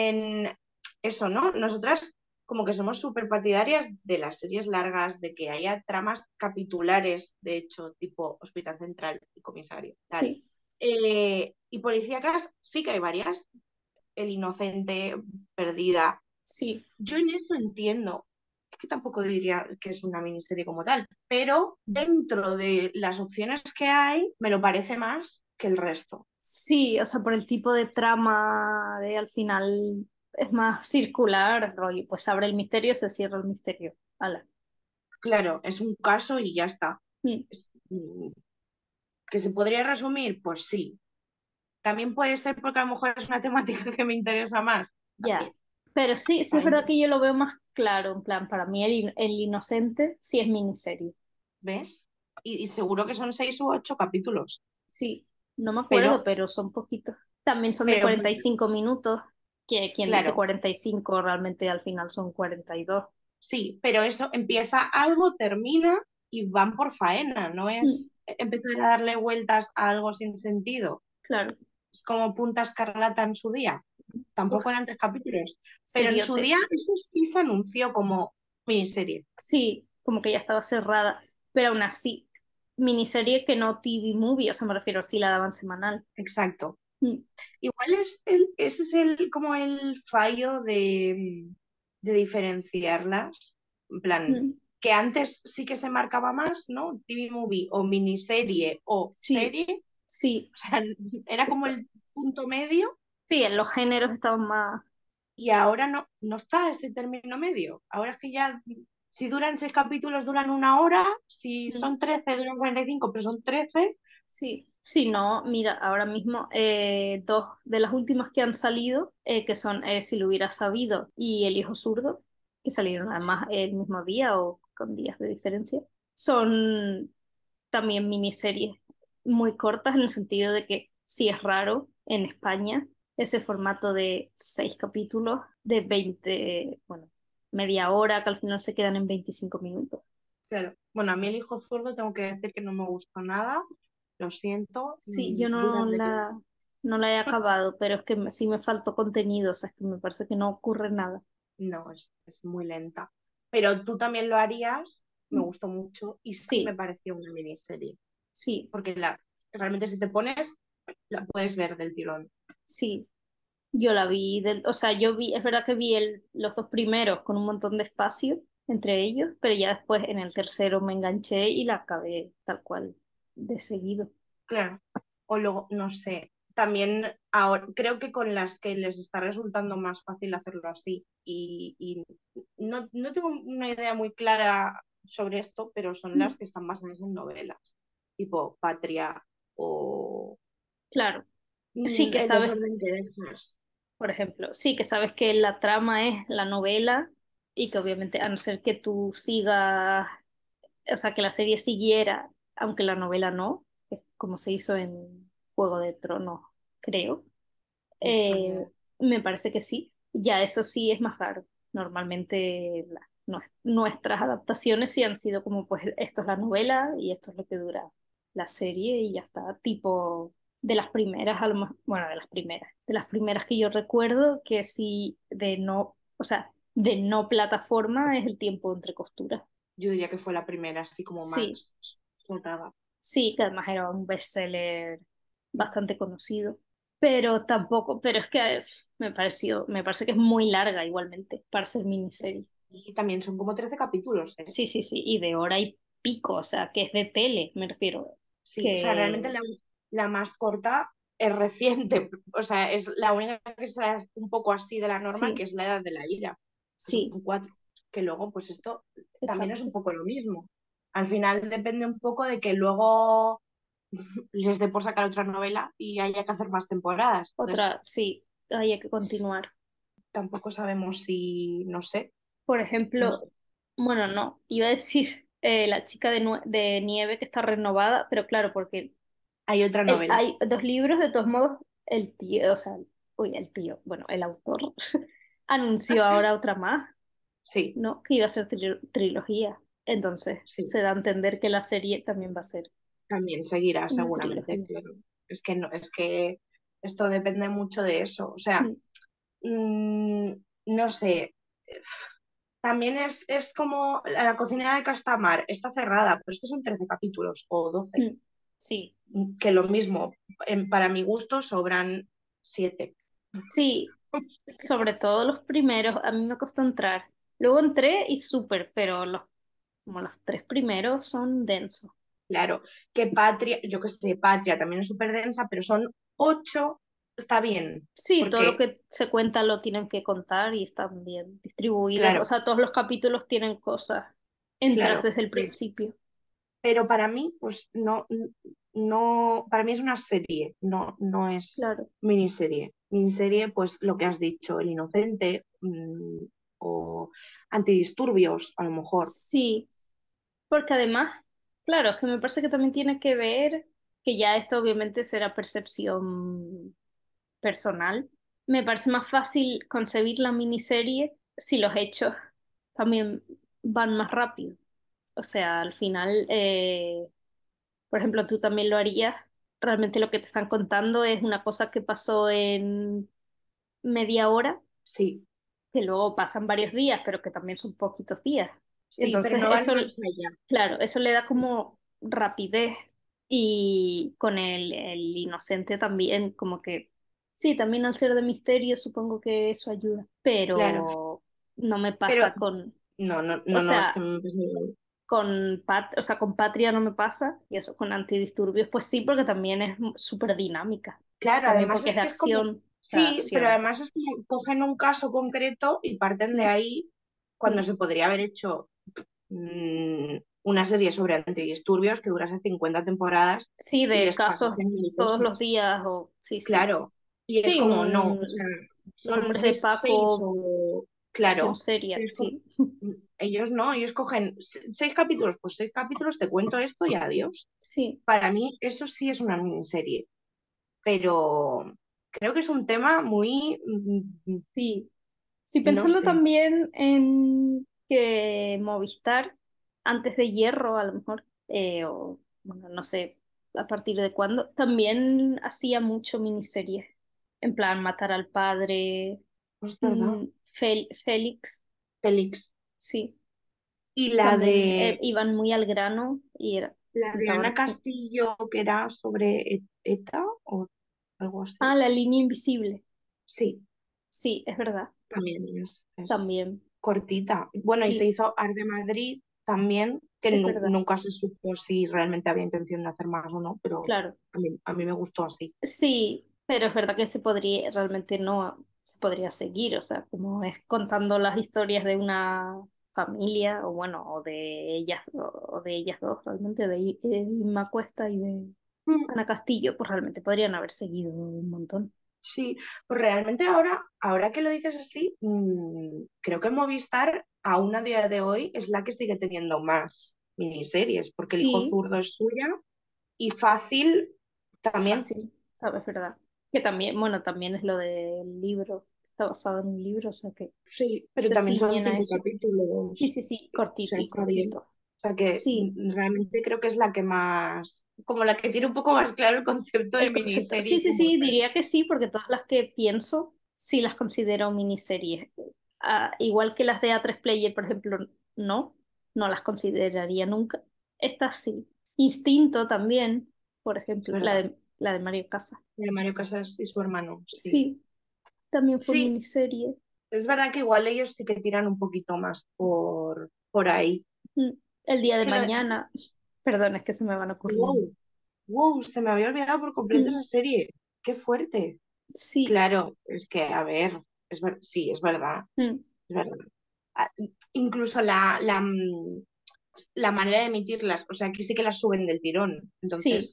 en eso, ¿no? Nosotras como que somos súper partidarias de las series largas, de que haya tramas capitulares, de hecho, tipo Hospital Central y Comisario, tal. Sí, Eh, y policíacas sí que hay varias, El Inocente, Perdida. sí. Yo en eso entiendo, es que tampoco diría que es una miniserie como tal, pero dentro de las opciones que hay, me lo parece más que el resto. Sí, o sea, por el tipo de trama de al final es más circular, rollo, pues abre el misterio, se cierra el misterio. Ala. Claro, es un caso y ya está. Mm, Es- mm, ¿Que se podría resumir? Pues sí. También puede ser porque a lo mejor es una temática que me interesa más. ya. También. Pero sí, sí A es mí verdad me- que yo lo veo más claro, en plan, para mí el, in- el inocente sí es miniserie. ¿Ves? Y, y seguro que son seis u ocho capítulos. Sí, no me acuerdo, Pero, pero son poquitos. También son de pero cuarenta pues, y cinco minutos, que quien dice claro, cuarenta y cinco realmente al final son cuarenta y dos. sí, pero eso empieza algo, termina y van por faena, no Mm, es empezar a darle vueltas a algo sin sentido. claro. Es como Punta Escarlata en su día. Tampoco Uf, eran tres capítulos, pero en su seriote. día eso sí se anunció como miniserie. Sí, como que ya estaba cerrada, pero aún así, miniserie que no T V movie, o sea, me refiero, sí la daban semanal. Exacto. Mm, Igual es el, ese es el, como el fallo de, de diferenciarlas. En plan, mm, que antes sí que se marcaba más, ¿no? T V movie o miniserie o sí, serie. sí, O sea, era como justo. el punto medio Sí, en los géneros estaban más. y ahora no, no está ese término medio. Ahora es que ya, si duran seis capítulos, duran una hora, si Mm, son trece duran cuarenta y cinco pero son trece. sí, sí, no, mira, ahora mismo eh, dos de las últimas que han salido, eh, que son eh, Si lo hubiera sabido y El hijo zurdo, que salieron además el mismo día o con días de diferencia, son también miniseries muy cortas en el sentido de que sí es raro en España ese formato de seis capítulos de veinte, bueno, media hora que al final se quedan en veinticinco minutos. Claro. Bueno, a mí el hijo zurdo tengo que decir que no me gustó nada. Lo siento. Sí, mm, yo no Dudas de que la, no la he acabado, pero es que me- sí me faltó contenido, o sea, es que me parece que no ocurre nada. no, es, es muy lenta. Pero tú también lo harías, me gustó mucho y sí me Sí, pareció una miniserie. sí, Porque la, realmente si te pones, la puedes ver del tirón. sí. Yo la vi, del, o sea, yo vi, es verdad que vi el, los dos primeros con un montón de espacio entre ellos, pero ya después en el tercero me enganché y la acabé tal cual, de seguido. Claro. O luego, no sé, también ahora, creo que con las que les está resultando más fácil hacerlo así. Y, y no, no tengo una idea muy clara sobre esto, pero son Mm, las que están basadas en novelas, tipo Patria o claro, sí mm, que El sabes, desorden que dejas. por ejemplo, sí que sabes que la trama es la novela y que obviamente a no ser que tú sigas, o sea, que la serie siguiera, aunque la novela no, que es como se hizo en Juego de Tronos, creo. No, ni Eh, idea. Me parece que sí. Ya eso sí es más raro. Normalmente la- nues- nuestras adaptaciones sí han sido como, pues esto es la novela y esto es lo que dura la serie y ya está. Tipo de las primeras, a lo mejor- bueno, de las primeras, de las primeras que yo recuerdo que sí de no, o sea, de no plataforma es El tiempo entre costuras. Yo diría que fue la primera, así como Sí, más sonada. sí, que además era un bestseller bastante conocido. Pero tampoco, pero es que eh, me pareció, me parece que es muy larga igualmente para ser miniserie. Y también son como trece capítulos, ¿eh? Sí, sí, sí, y de hora y pico, o sea, que es de tele, me refiero. Sí, o sea, realmente Que la, la más corta es reciente, o sea, es la única que sea un poco así de la norma, que sí, es La edad de la ira, que son sí, cuatro, que luego, pues esto también es un exacto. poco lo mismo. Al final depende un poco de que luego, les dé por sacar otra novela y haya que hacer más temporadas. Entonces, Otra, sí, hay que continuar. tampoco sabemos si, no sé, Por no ejemplo, sé. bueno, no, iba a decir eh, la chica de, nue- de nieve que está renovada, pero claro, porque Hay otra el- novela. hay dos libros, de todos modos, el tío, o sea, uy, el tío, bueno, el autor anunció ahora otra más, Sí, ¿no? Que iba a ser tri- trilogía. Entonces, sí. se da a entender que la serie también va a ser También seguirá una seguramente, trilogía. claro. Es que no, es que esto depende mucho de eso. O sea, Mm, mm, no sé. También es, es como la, la cocinera de Castamar, está cerrada, pero es que son trece capítulos o doce. mm, sí, Que lo mismo, en- para mi gusto sobran siete. sí, sobre todo los primeros, a mí me costó entrar. Luego entré y súper, pero los, como los tres primeros son densos. Claro, que Patria, yo que sé, Patria también es súper densa, pero son ocho, está bien, Sí, todo lo porque, que se cuenta lo tienen que contar y están bien distribuidas. O claro, sea, todos los capítulos tienen cosas. Entras claro, desde el pe- principio. pero para mí, pues no, no, para mí es una serie, no, no es Claro. miniserie. Miniserie, pues lo que has dicho, El Inocente, mm, o Antidisturbios, a lo mejor. Sí, porque además, claro, es que me parece que también tiene que ver, que ya esto obviamente será percepción personal. Me parece más fácil concebir la miniserie si los hechos también van más rápido. O sea, al final, eh, por ejemplo, tú también lo harías. Realmente lo que te están contando es una cosa que pasó en media hora, Sí, que luego pasan varios días, pero que también son poquitos días. sí, pero Entonces, no van eso, más allá. claro, eso le da como rapidez y con el, el inocente también, como que, sí, también al ser de misterio, supongo que eso ayuda, Claro, pero no me pero pasa con, no, no, o no, no, es que sea, me parece igual. con Pat, o sea, con Patria no me pasa, y eso con Antidisturbios, pues sí, porque también es súper dinámica, Claro, también además porque es es de que es como, acción, o sea, sí, pero acción. además es como cogen un caso concreto y parten de Sí, ahí cuando mm, se podría haber hecho mm, una serie sobre antidisturbios que durase cincuenta temporadas sí, y de les casos pasasen mil todos los cosas. días, o sí, sí. Claro, y es Sí, como, no, o sea, un Los son Hombres de seis, seis Paco, o, versión claro, seria, es como- sí. ellos no, ellos cogen se- seis capítulos, pues seis capítulos, te cuento esto y adiós. Sí, Para mí eso sí es una miniserie, pero creo que es un tema muy, mm, sí. Sí, no pensando sé, también en que Movistar, antes de Hierro, a lo mejor, eh, o bueno, no sé a partir de cuándo, también hacía mucho miniseries. En plan, Matar al Padre, no es verdad. mm, Fel- Félix, Félix. sí. Y la También de eh, iban muy al grano y era, la de Ana contaban. Castillo, que era sobre E- ETA o algo Ah, así. La Línea Invisible. Sí, Sí, es verdad, también es, es también. cortita. Bueno, y se Sí, hizo Art de Madrid también, que es nu- verdad, nunca se supo si realmente había intención de hacer más o no, pero claro. a mí, a mí me gustó así. Sí, pero es verdad que se podría, realmente no se podría seguir, o sea, como es contando las historias de una familia, o bueno, o de ellas, o de ellas dos, realmente, de I- eh, Inma Cuesta y de Mm, Ana Castillo, pues realmente podrían haber seguido un montón. sí, pues realmente ahora, ahora que lo dices así, mm, creo que Movistar aún a día de hoy es la que sigue teniendo más miniseries, porque El Hijo Sí, Zurdo es suya y Fácil también. fácil, ¿sabes? ¿Verdad? Que también, bueno, también es lo del libro, está basado en un libro, o sea que Sí, pero se también son ciñen a cinco eso. Sí, capítulos, sí, sí, o sea, cortito y está bien. cortito. O sea que Sí, mm, realmente creo que es la que más, como la que tiene un poco más claro el concepto de el concepto. miniserie Sí, y sí, como sí, tal. diría que sí, porque todas las que pienso sí las considero miniseries. Ah, igual que las de A tres Player, por ejemplo, no, no las consideraría nunca. Estas sí. Instinto también, por Es ejemplo, la verdad. de, la de Mario Casas. De Mario Casas y su hermano, sí. Sí, también fue Sí, miniserie. es verdad que igual ellos sí que tiran un poquito más por, por ahí. Mm, El día Es de que lo de... mañana. Perdón, es que se me van ocurriendo. Wow, wow, se me había olvidado por completo Mm, esa serie. Qué fuerte. Sí, Claro, es que, a ver, es ver- sí, es verdad, mm, es verdad. Ah, incluso la, la, mm, la manera de emitirlas, o sea, aquí sí que las suben del tirón. sí, Entonces,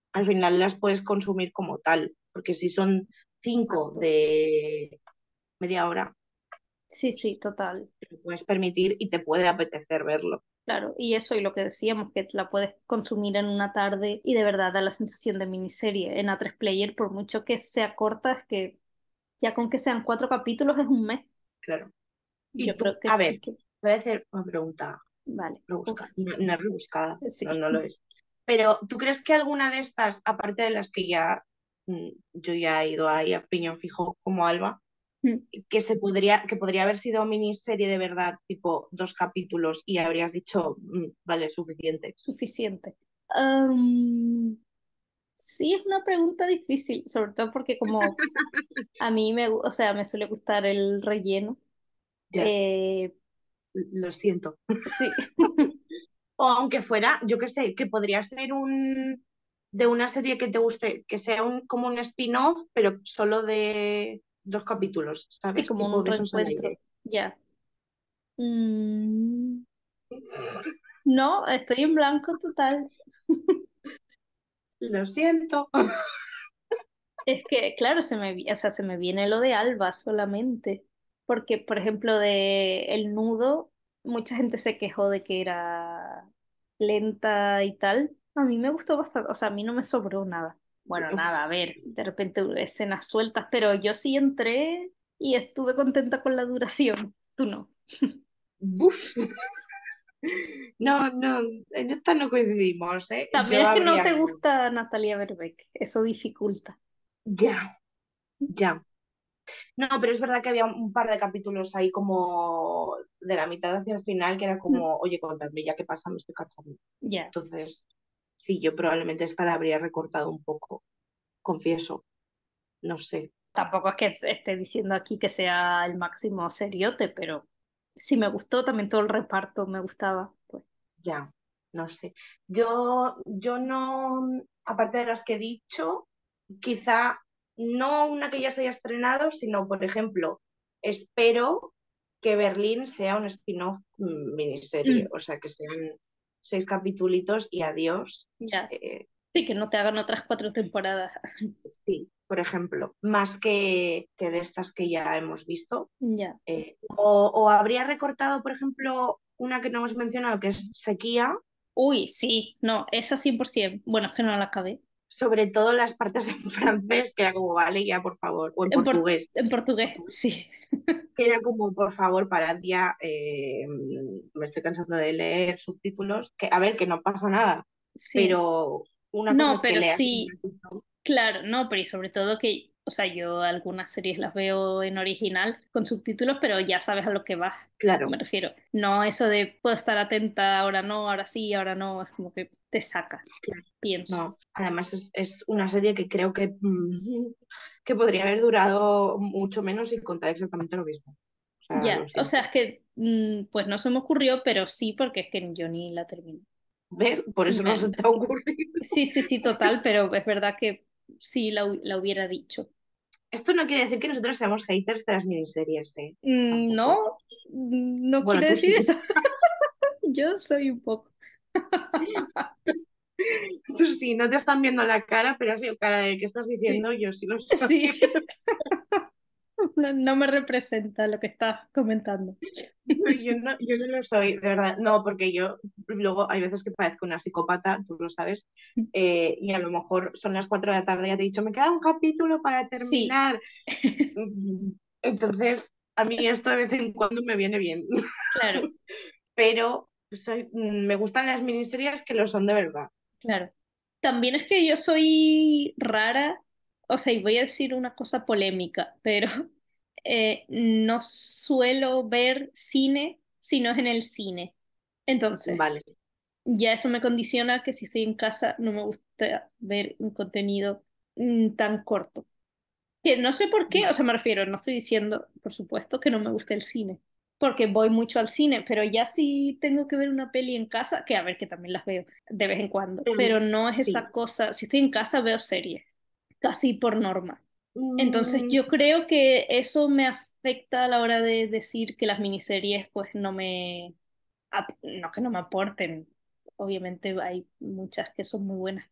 al final las puedes consumir como tal, porque si son cinco Exacto. de media hora, Sí, sí, total. te lo puedes permitir y te puede apetecer verlo. Claro, y eso y lo que decíamos, que la puedes consumir en una tarde y de verdad da la sensación de miniserie. En A tres Player, por mucho que sea corta, es que ya con que sean cuatro capítulos es un mes. Claro. Y Yo tú, creo que a sí ver, que... voy a hacer una pregunta Vale. Uf, rebuscada. No, no es rebuscada, sí. no, no lo es. Pero, ¿tú crees que alguna de estas, aparte de las que ya mm, yo ya he ido ahí a piñón fijo como Alba, Mm, que se podría, que podría haber sido miniserie de verdad, tipo dos capítulos, y habrías dicho, "Mm, vale, suficiente"? suficiente. Am, sí, es una pregunta difícil, sobre todo porque como a mí me, gu- o sea, me suele gustar el relleno. Ya, Eh, lo siento. sí, O aunque fuera, yo qué sé, que podría ser un de una serie que te guste, que sea un, como un spin-off, pero solo de dos capítulos, sí, ¿sabes? como Tipo un besos al reencuentro. aire. Ya. Mm, no, estoy en blanco total. Lo siento. Es que, claro, se me, vi- o sea, se me viene lo de Alba solamente. Porque, por ejemplo, de El Nudo, mucha gente se quejó de que era lenta y tal. A mí me gustó bastante, o sea, a mí no me sobró nada. Bueno, nada, a ver, de repente escenas sueltas, pero yo sí entré y estuve contenta con la duración. Tú no. Buf. No, no, en esta no coincidimos, ¿eh? También Yo es que no habría... te gusta Natalia Berbeck, eso dificulta. Ya, ya. No, pero es verdad que había un par de capítulos ahí como de la mitad hacia el final que era Mm, como, oye, contadme ya qué pasa, me estoy cansando. ya. Entonces, sí, yo probablemente esta la habría recortado un poco, confieso, no sé, Tampoco es que es- esté diciendo aquí que sea el máximo seriote, pero sí me gustó, también todo el reparto me gustaba. Pues ya, no sé. Yo, yo no, aparte de las que he dicho, quizá no una que ya se haya estrenado, sino, por ejemplo, espero que Berlín sea un spin-off mm, miniserie, mm, o sea, que sean seis capitulitos y adiós. ya. Eh, Sí, que no te hagan otras cuatro temporadas. sí, por ejemplo, más que, que de estas que ya hemos visto. Ya. Eh, o, o habría recortado, por ejemplo, una que no hemos mencionado, que es Sequía, Uy, sí, no, esa cien por ciento. Bueno, es que no la acabé. sobre todo las partes en francés, que era como, vale, ya, por favor, o Sí, en En, por- portugués, en portugués, sí. que era como, por favor, parad ya, eh, me estoy cansando de leer subtítulos, que a ver, que no pasa nada, Sí. pero una cosa No, es que pero leas un sí, ratito. claro, no, pero y sobre todo que, o sea, yo algunas series las veo en original con subtítulos, pero ya sabes a lo que vas, me Claro, refiero. No eso de puedo estar atenta, ahora no, ahora sí, ahora no, es como que te saca, claro, pienso. no. Además es, es una serie que creo que, mm, que podría haber durado mucho menos y contar exactamente lo mismo. O sea, Ya, lo o sea, siento. es que, mm, pues no se me ocurrió, pero sí, porque es que yo ni la terminé. ¿Ves? Por eso no Me- se te ha ocurrido. Sí, sí, sí, total, pero es verdad que sí la, hu- la hubiera dicho. Esto no quiere decir que nosotros seamos haters de las miniseries, ¿eh? Mm, Tampoco. no, mm, no Bueno, quiere tú decir sí. eso. Yo soy un poco. Tú sí, no te están viendo la cara, pero ha sido cara de qué estás Sí, diciendo, yo sí lo soy. sí. No, no me representa lo que estás comentando. No, yo no, yo no lo soy, de verdad. No, porque yo luego hay veces que parezco una psicópata, tú lo sabes, eh, y a lo mejor son las cuatro de la tarde y ya te he dicho, me queda un capítulo para Sí, terminar. Mm, Entonces, a mí esto de vez en cuando me viene bien. claro, Pero soy, mm, me gustan las miniseries que lo son de verdad. claro. También es que yo soy rara, o sea, y voy a decir una cosa polémica, pero eh, no suelo ver cine si no es en el cine. Entonces, Vale. ya eso me condiciona que si estoy en casa no me gusta ver un contenido mm, tan corto. Que no sé por qué, o sea, me refiero, no estoy diciendo, por supuesto, que no me guste el cine, porque voy mucho al cine, pero ya si tengo que ver una peli en casa, que a ver, que también las veo de vez en cuando, Pero, pero no es sí. esa cosa, si estoy en casa veo series, casi por norma. Entonces Mm, yo creo que eso me afecta a la hora de decir que las miniseries pues no me, ap- no que no me aporten, obviamente hay muchas que son muy buenas,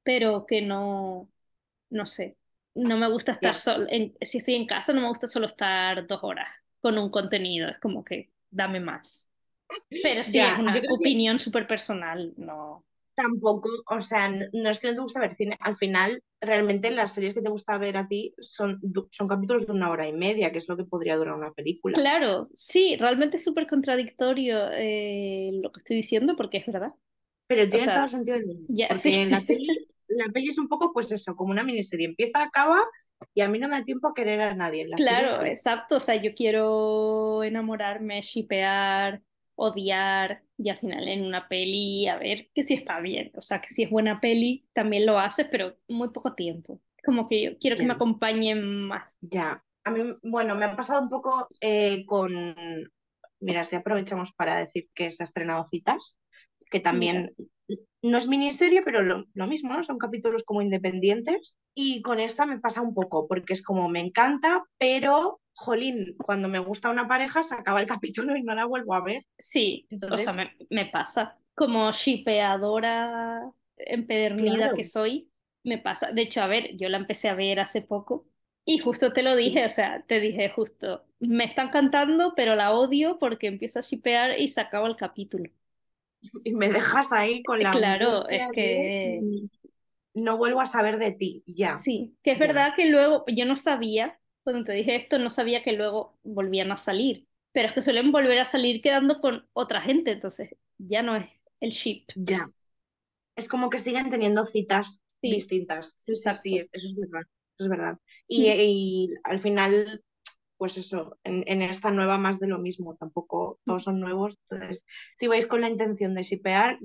pero que no, no sé, no me gusta estar Ya, solo, si estoy en casa no me gusta solo estar dos horas con un contenido, es como que dame más. Pero sí, es ya, yo una creo que opinión súper personal, no. tampoco, o sea, n- no es que no te gusta ver cine, al final realmente las series que te gusta ver a ti son, du- son capítulos de una hora y media, que es lo que podría durar una película. Claro, sí, realmente es súper contradictorio eh, lo que estoy diciendo porque es verdad. Pero O tiene todo sea, el sentido del mundo, ya sí, porque la peli, la peli es un poco pues eso, como una miniserie, empieza, acaba y a mí no me da tiempo a querer a nadie, en la serie claro, sí. exacto. O sea, yo quiero enamorarme, shipear, odiar y al final en una peli a ver que si está bien. O sea, que si es buena peli también lo haces, pero muy poco tiempo. Como que yo quiero que Ya, me acompañen más. ya. A mí, bueno, me ha pasado un poco eh, con, mira, si aprovechamos para decir que se ha estrenado Citas, que Mira, también no es miniserie, pero lo, lo mismo, ¿no? Son capítulos como independientes. Y con esta me pasa un poco, porque es como me encanta, pero, jolín, cuando me gusta una pareja se acaba el capítulo y no la vuelvo a ver. sí, o sea, Entonces, me, me pasa. Como shipeadora empedernida que claro, soy, me pasa. De hecho, a ver, yo la empecé a ver hace poco y justo te lo dije, sí. o sea, te dije justo, me están cantando, pero la odio porque empiezo a shipear y se acaba el capítulo. Y me dejas ahí con Eh, la Claro, angustia es de que mm, no vuelvo a saber de ti. Ya, sí, que es ya. verdad que luego, yo no sabía, cuando te dije esto, no sabía que luego volvían a salir, pero es que suelen volver a salir quedando con otra gente, entonces ya no es el ship. Ya. Es como que siguen teniendo citas Sí, distintas. Sí, sí, sí, exacto. eso es verdad. Eso es verdad. Y, Mm, y al final, pues eso, en, en esta nueva más de lo mismo. Tampoco mm. todos son nuevos. Entonces, si vais con la intención de shipear,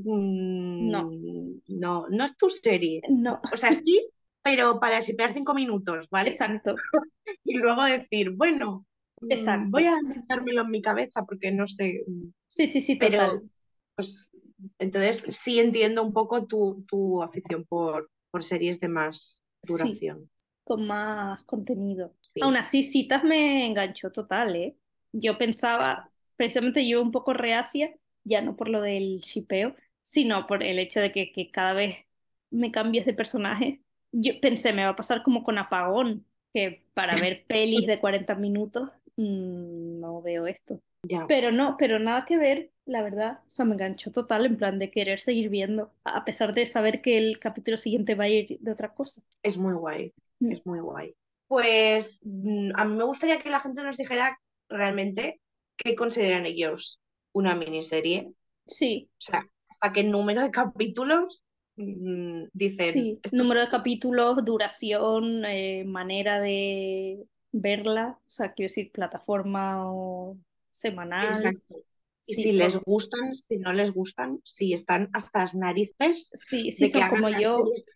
No, mm, no, no es tu serie. no, O sea, sí, pero para shipear cinco minutos, ¿vale? exacto, Y luego decir, bueno, mm, voy exacto. a inventármelo en mi cabeza porque no sé. mm, Sí, sí, sí, Pero total. pues entonces sí entiendo un poco tu, tu afición por, por series de más Sí, duración. con más contenido. Aún Sí, así, citas me enganchó total, ¿eh? Yo pensaba, precisamente yo un poco reacia, ya no por lo del shipeo, sino por el hecho de que, que cada vez me cambies de personaje. Yo pensé, me va a pasar como con Apagón, que para ver pelis de cuarenta minutos, mm, no veo esto. ya, Pero no, pero nada que ver, la verdad. O sea, me enganchó total en plan de querer seguir viendo, a pesar de saber que el capítulo siguiente va a ir de otra cosa. es muy guay, Mm. es muy guay. Pues mm, a mí me gustaría que la gente nos dijera realmente qué consideran ellos una miniserie. Sí, O sea, hasta qué número de capítulos mm, dicen, sí. esto es Número de una... capítulos, duración, eh, manera de verla, o sea, quiero decir, plataforma o semanal. Exacto. Y Sí, si les todo. gustan, si no les gustan, si están hasta las narices Sí, sí, de que son hagan como las yo. series.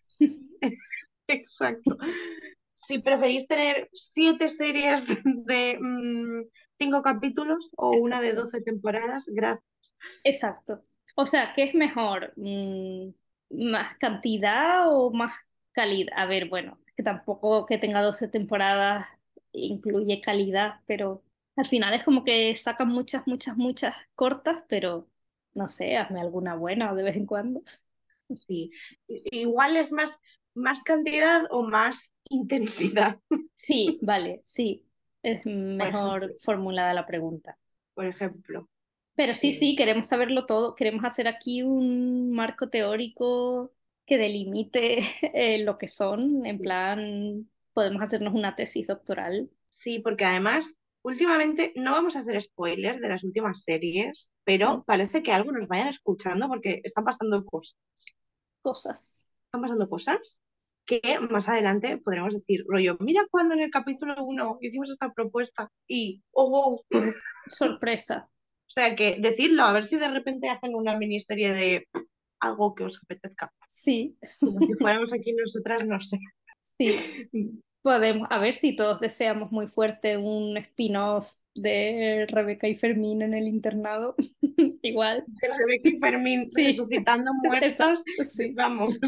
Exacto. Si preferís tener siete series de mm, cinco capítulos o una de Exacto. doce temporadas, gracias. Exacto. O sea, ¿qué es mejor? Mm, ¿más cantidad o más calidad? A ver, bueno, que tampoco que tenga doce temporadas incluye calidad, pero al final es como que sacan muchas, muchas, muchas cortas, pero no sé, hazme alguna buena de vez en cuando. Sí. I- Igual es más, más cantidad o más intensidad, Sí, vale, sí, es por ejemplo. mejor formulada la pregunta. Por ejemplo. Pero sí, Sí, sí, queremos saberlo todo. Queremos hacer aquí un marco teórico que delimite eh, lo que son. En sí. plan, podemos hacernos una tesis doctoral. Sí, porque además, últimamente no vamos a hacer spoilers de las últimas series, Mm, pero parece que algo nos vayan escuchando porque están pasando cosas. cosas. Están pasando cosas que más adelante podremos decir, rollo, mira cuando en el capítulo uno hicimos esta propuesta y, oh, wow. Sorpresa. O sea que decirlo, a ver si de repente hacen una miniserie de algo que os apetezca. Sí, Como si fuéramos aquí nosotras, no sé. sí. Podemos, a ver si todos deseamos muy fuerte un spin-off de Rebeca y Fermín en el internado. Igual. De Rebeca y Fermín Sí, resucitando muertos, exacto, sí. vamos,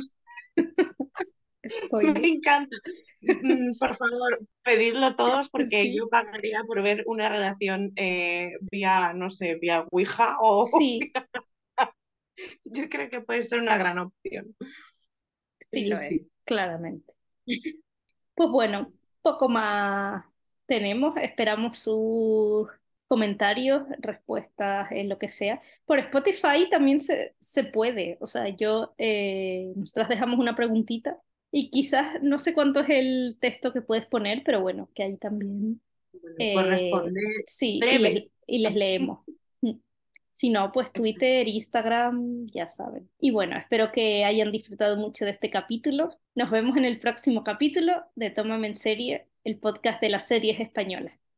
me Spoiler. encanta. Mm, Por favor, pedidlo todos porque yo Sí, pagaría por ver una relación eh, vía, no sé, vía Ouija o sí. yo creo que puede ser una gran opción. Sí Eso lo es, sí. claramente. Pues bueno, poco más tenemos. Esperamos sus comentarios, respuestas, en lo que sea. Por Spotify también se, se puede. O sea, yo, eh, nosotras dejamos una preguntita y quizás no sé cuánto es el texto que puedes poner, pero bueno, que ahí también Bueno, por eh, responder sí, y les, breve. y les leemos. Mm. Si no, pues Exacto. Twitter, Instagram, ya saben. Y bueno, espero que hayan disfrutado mucho de este capítulo. Nos vemos en el próximo capítulo de Tómame en serio, el podcast de las series españolas.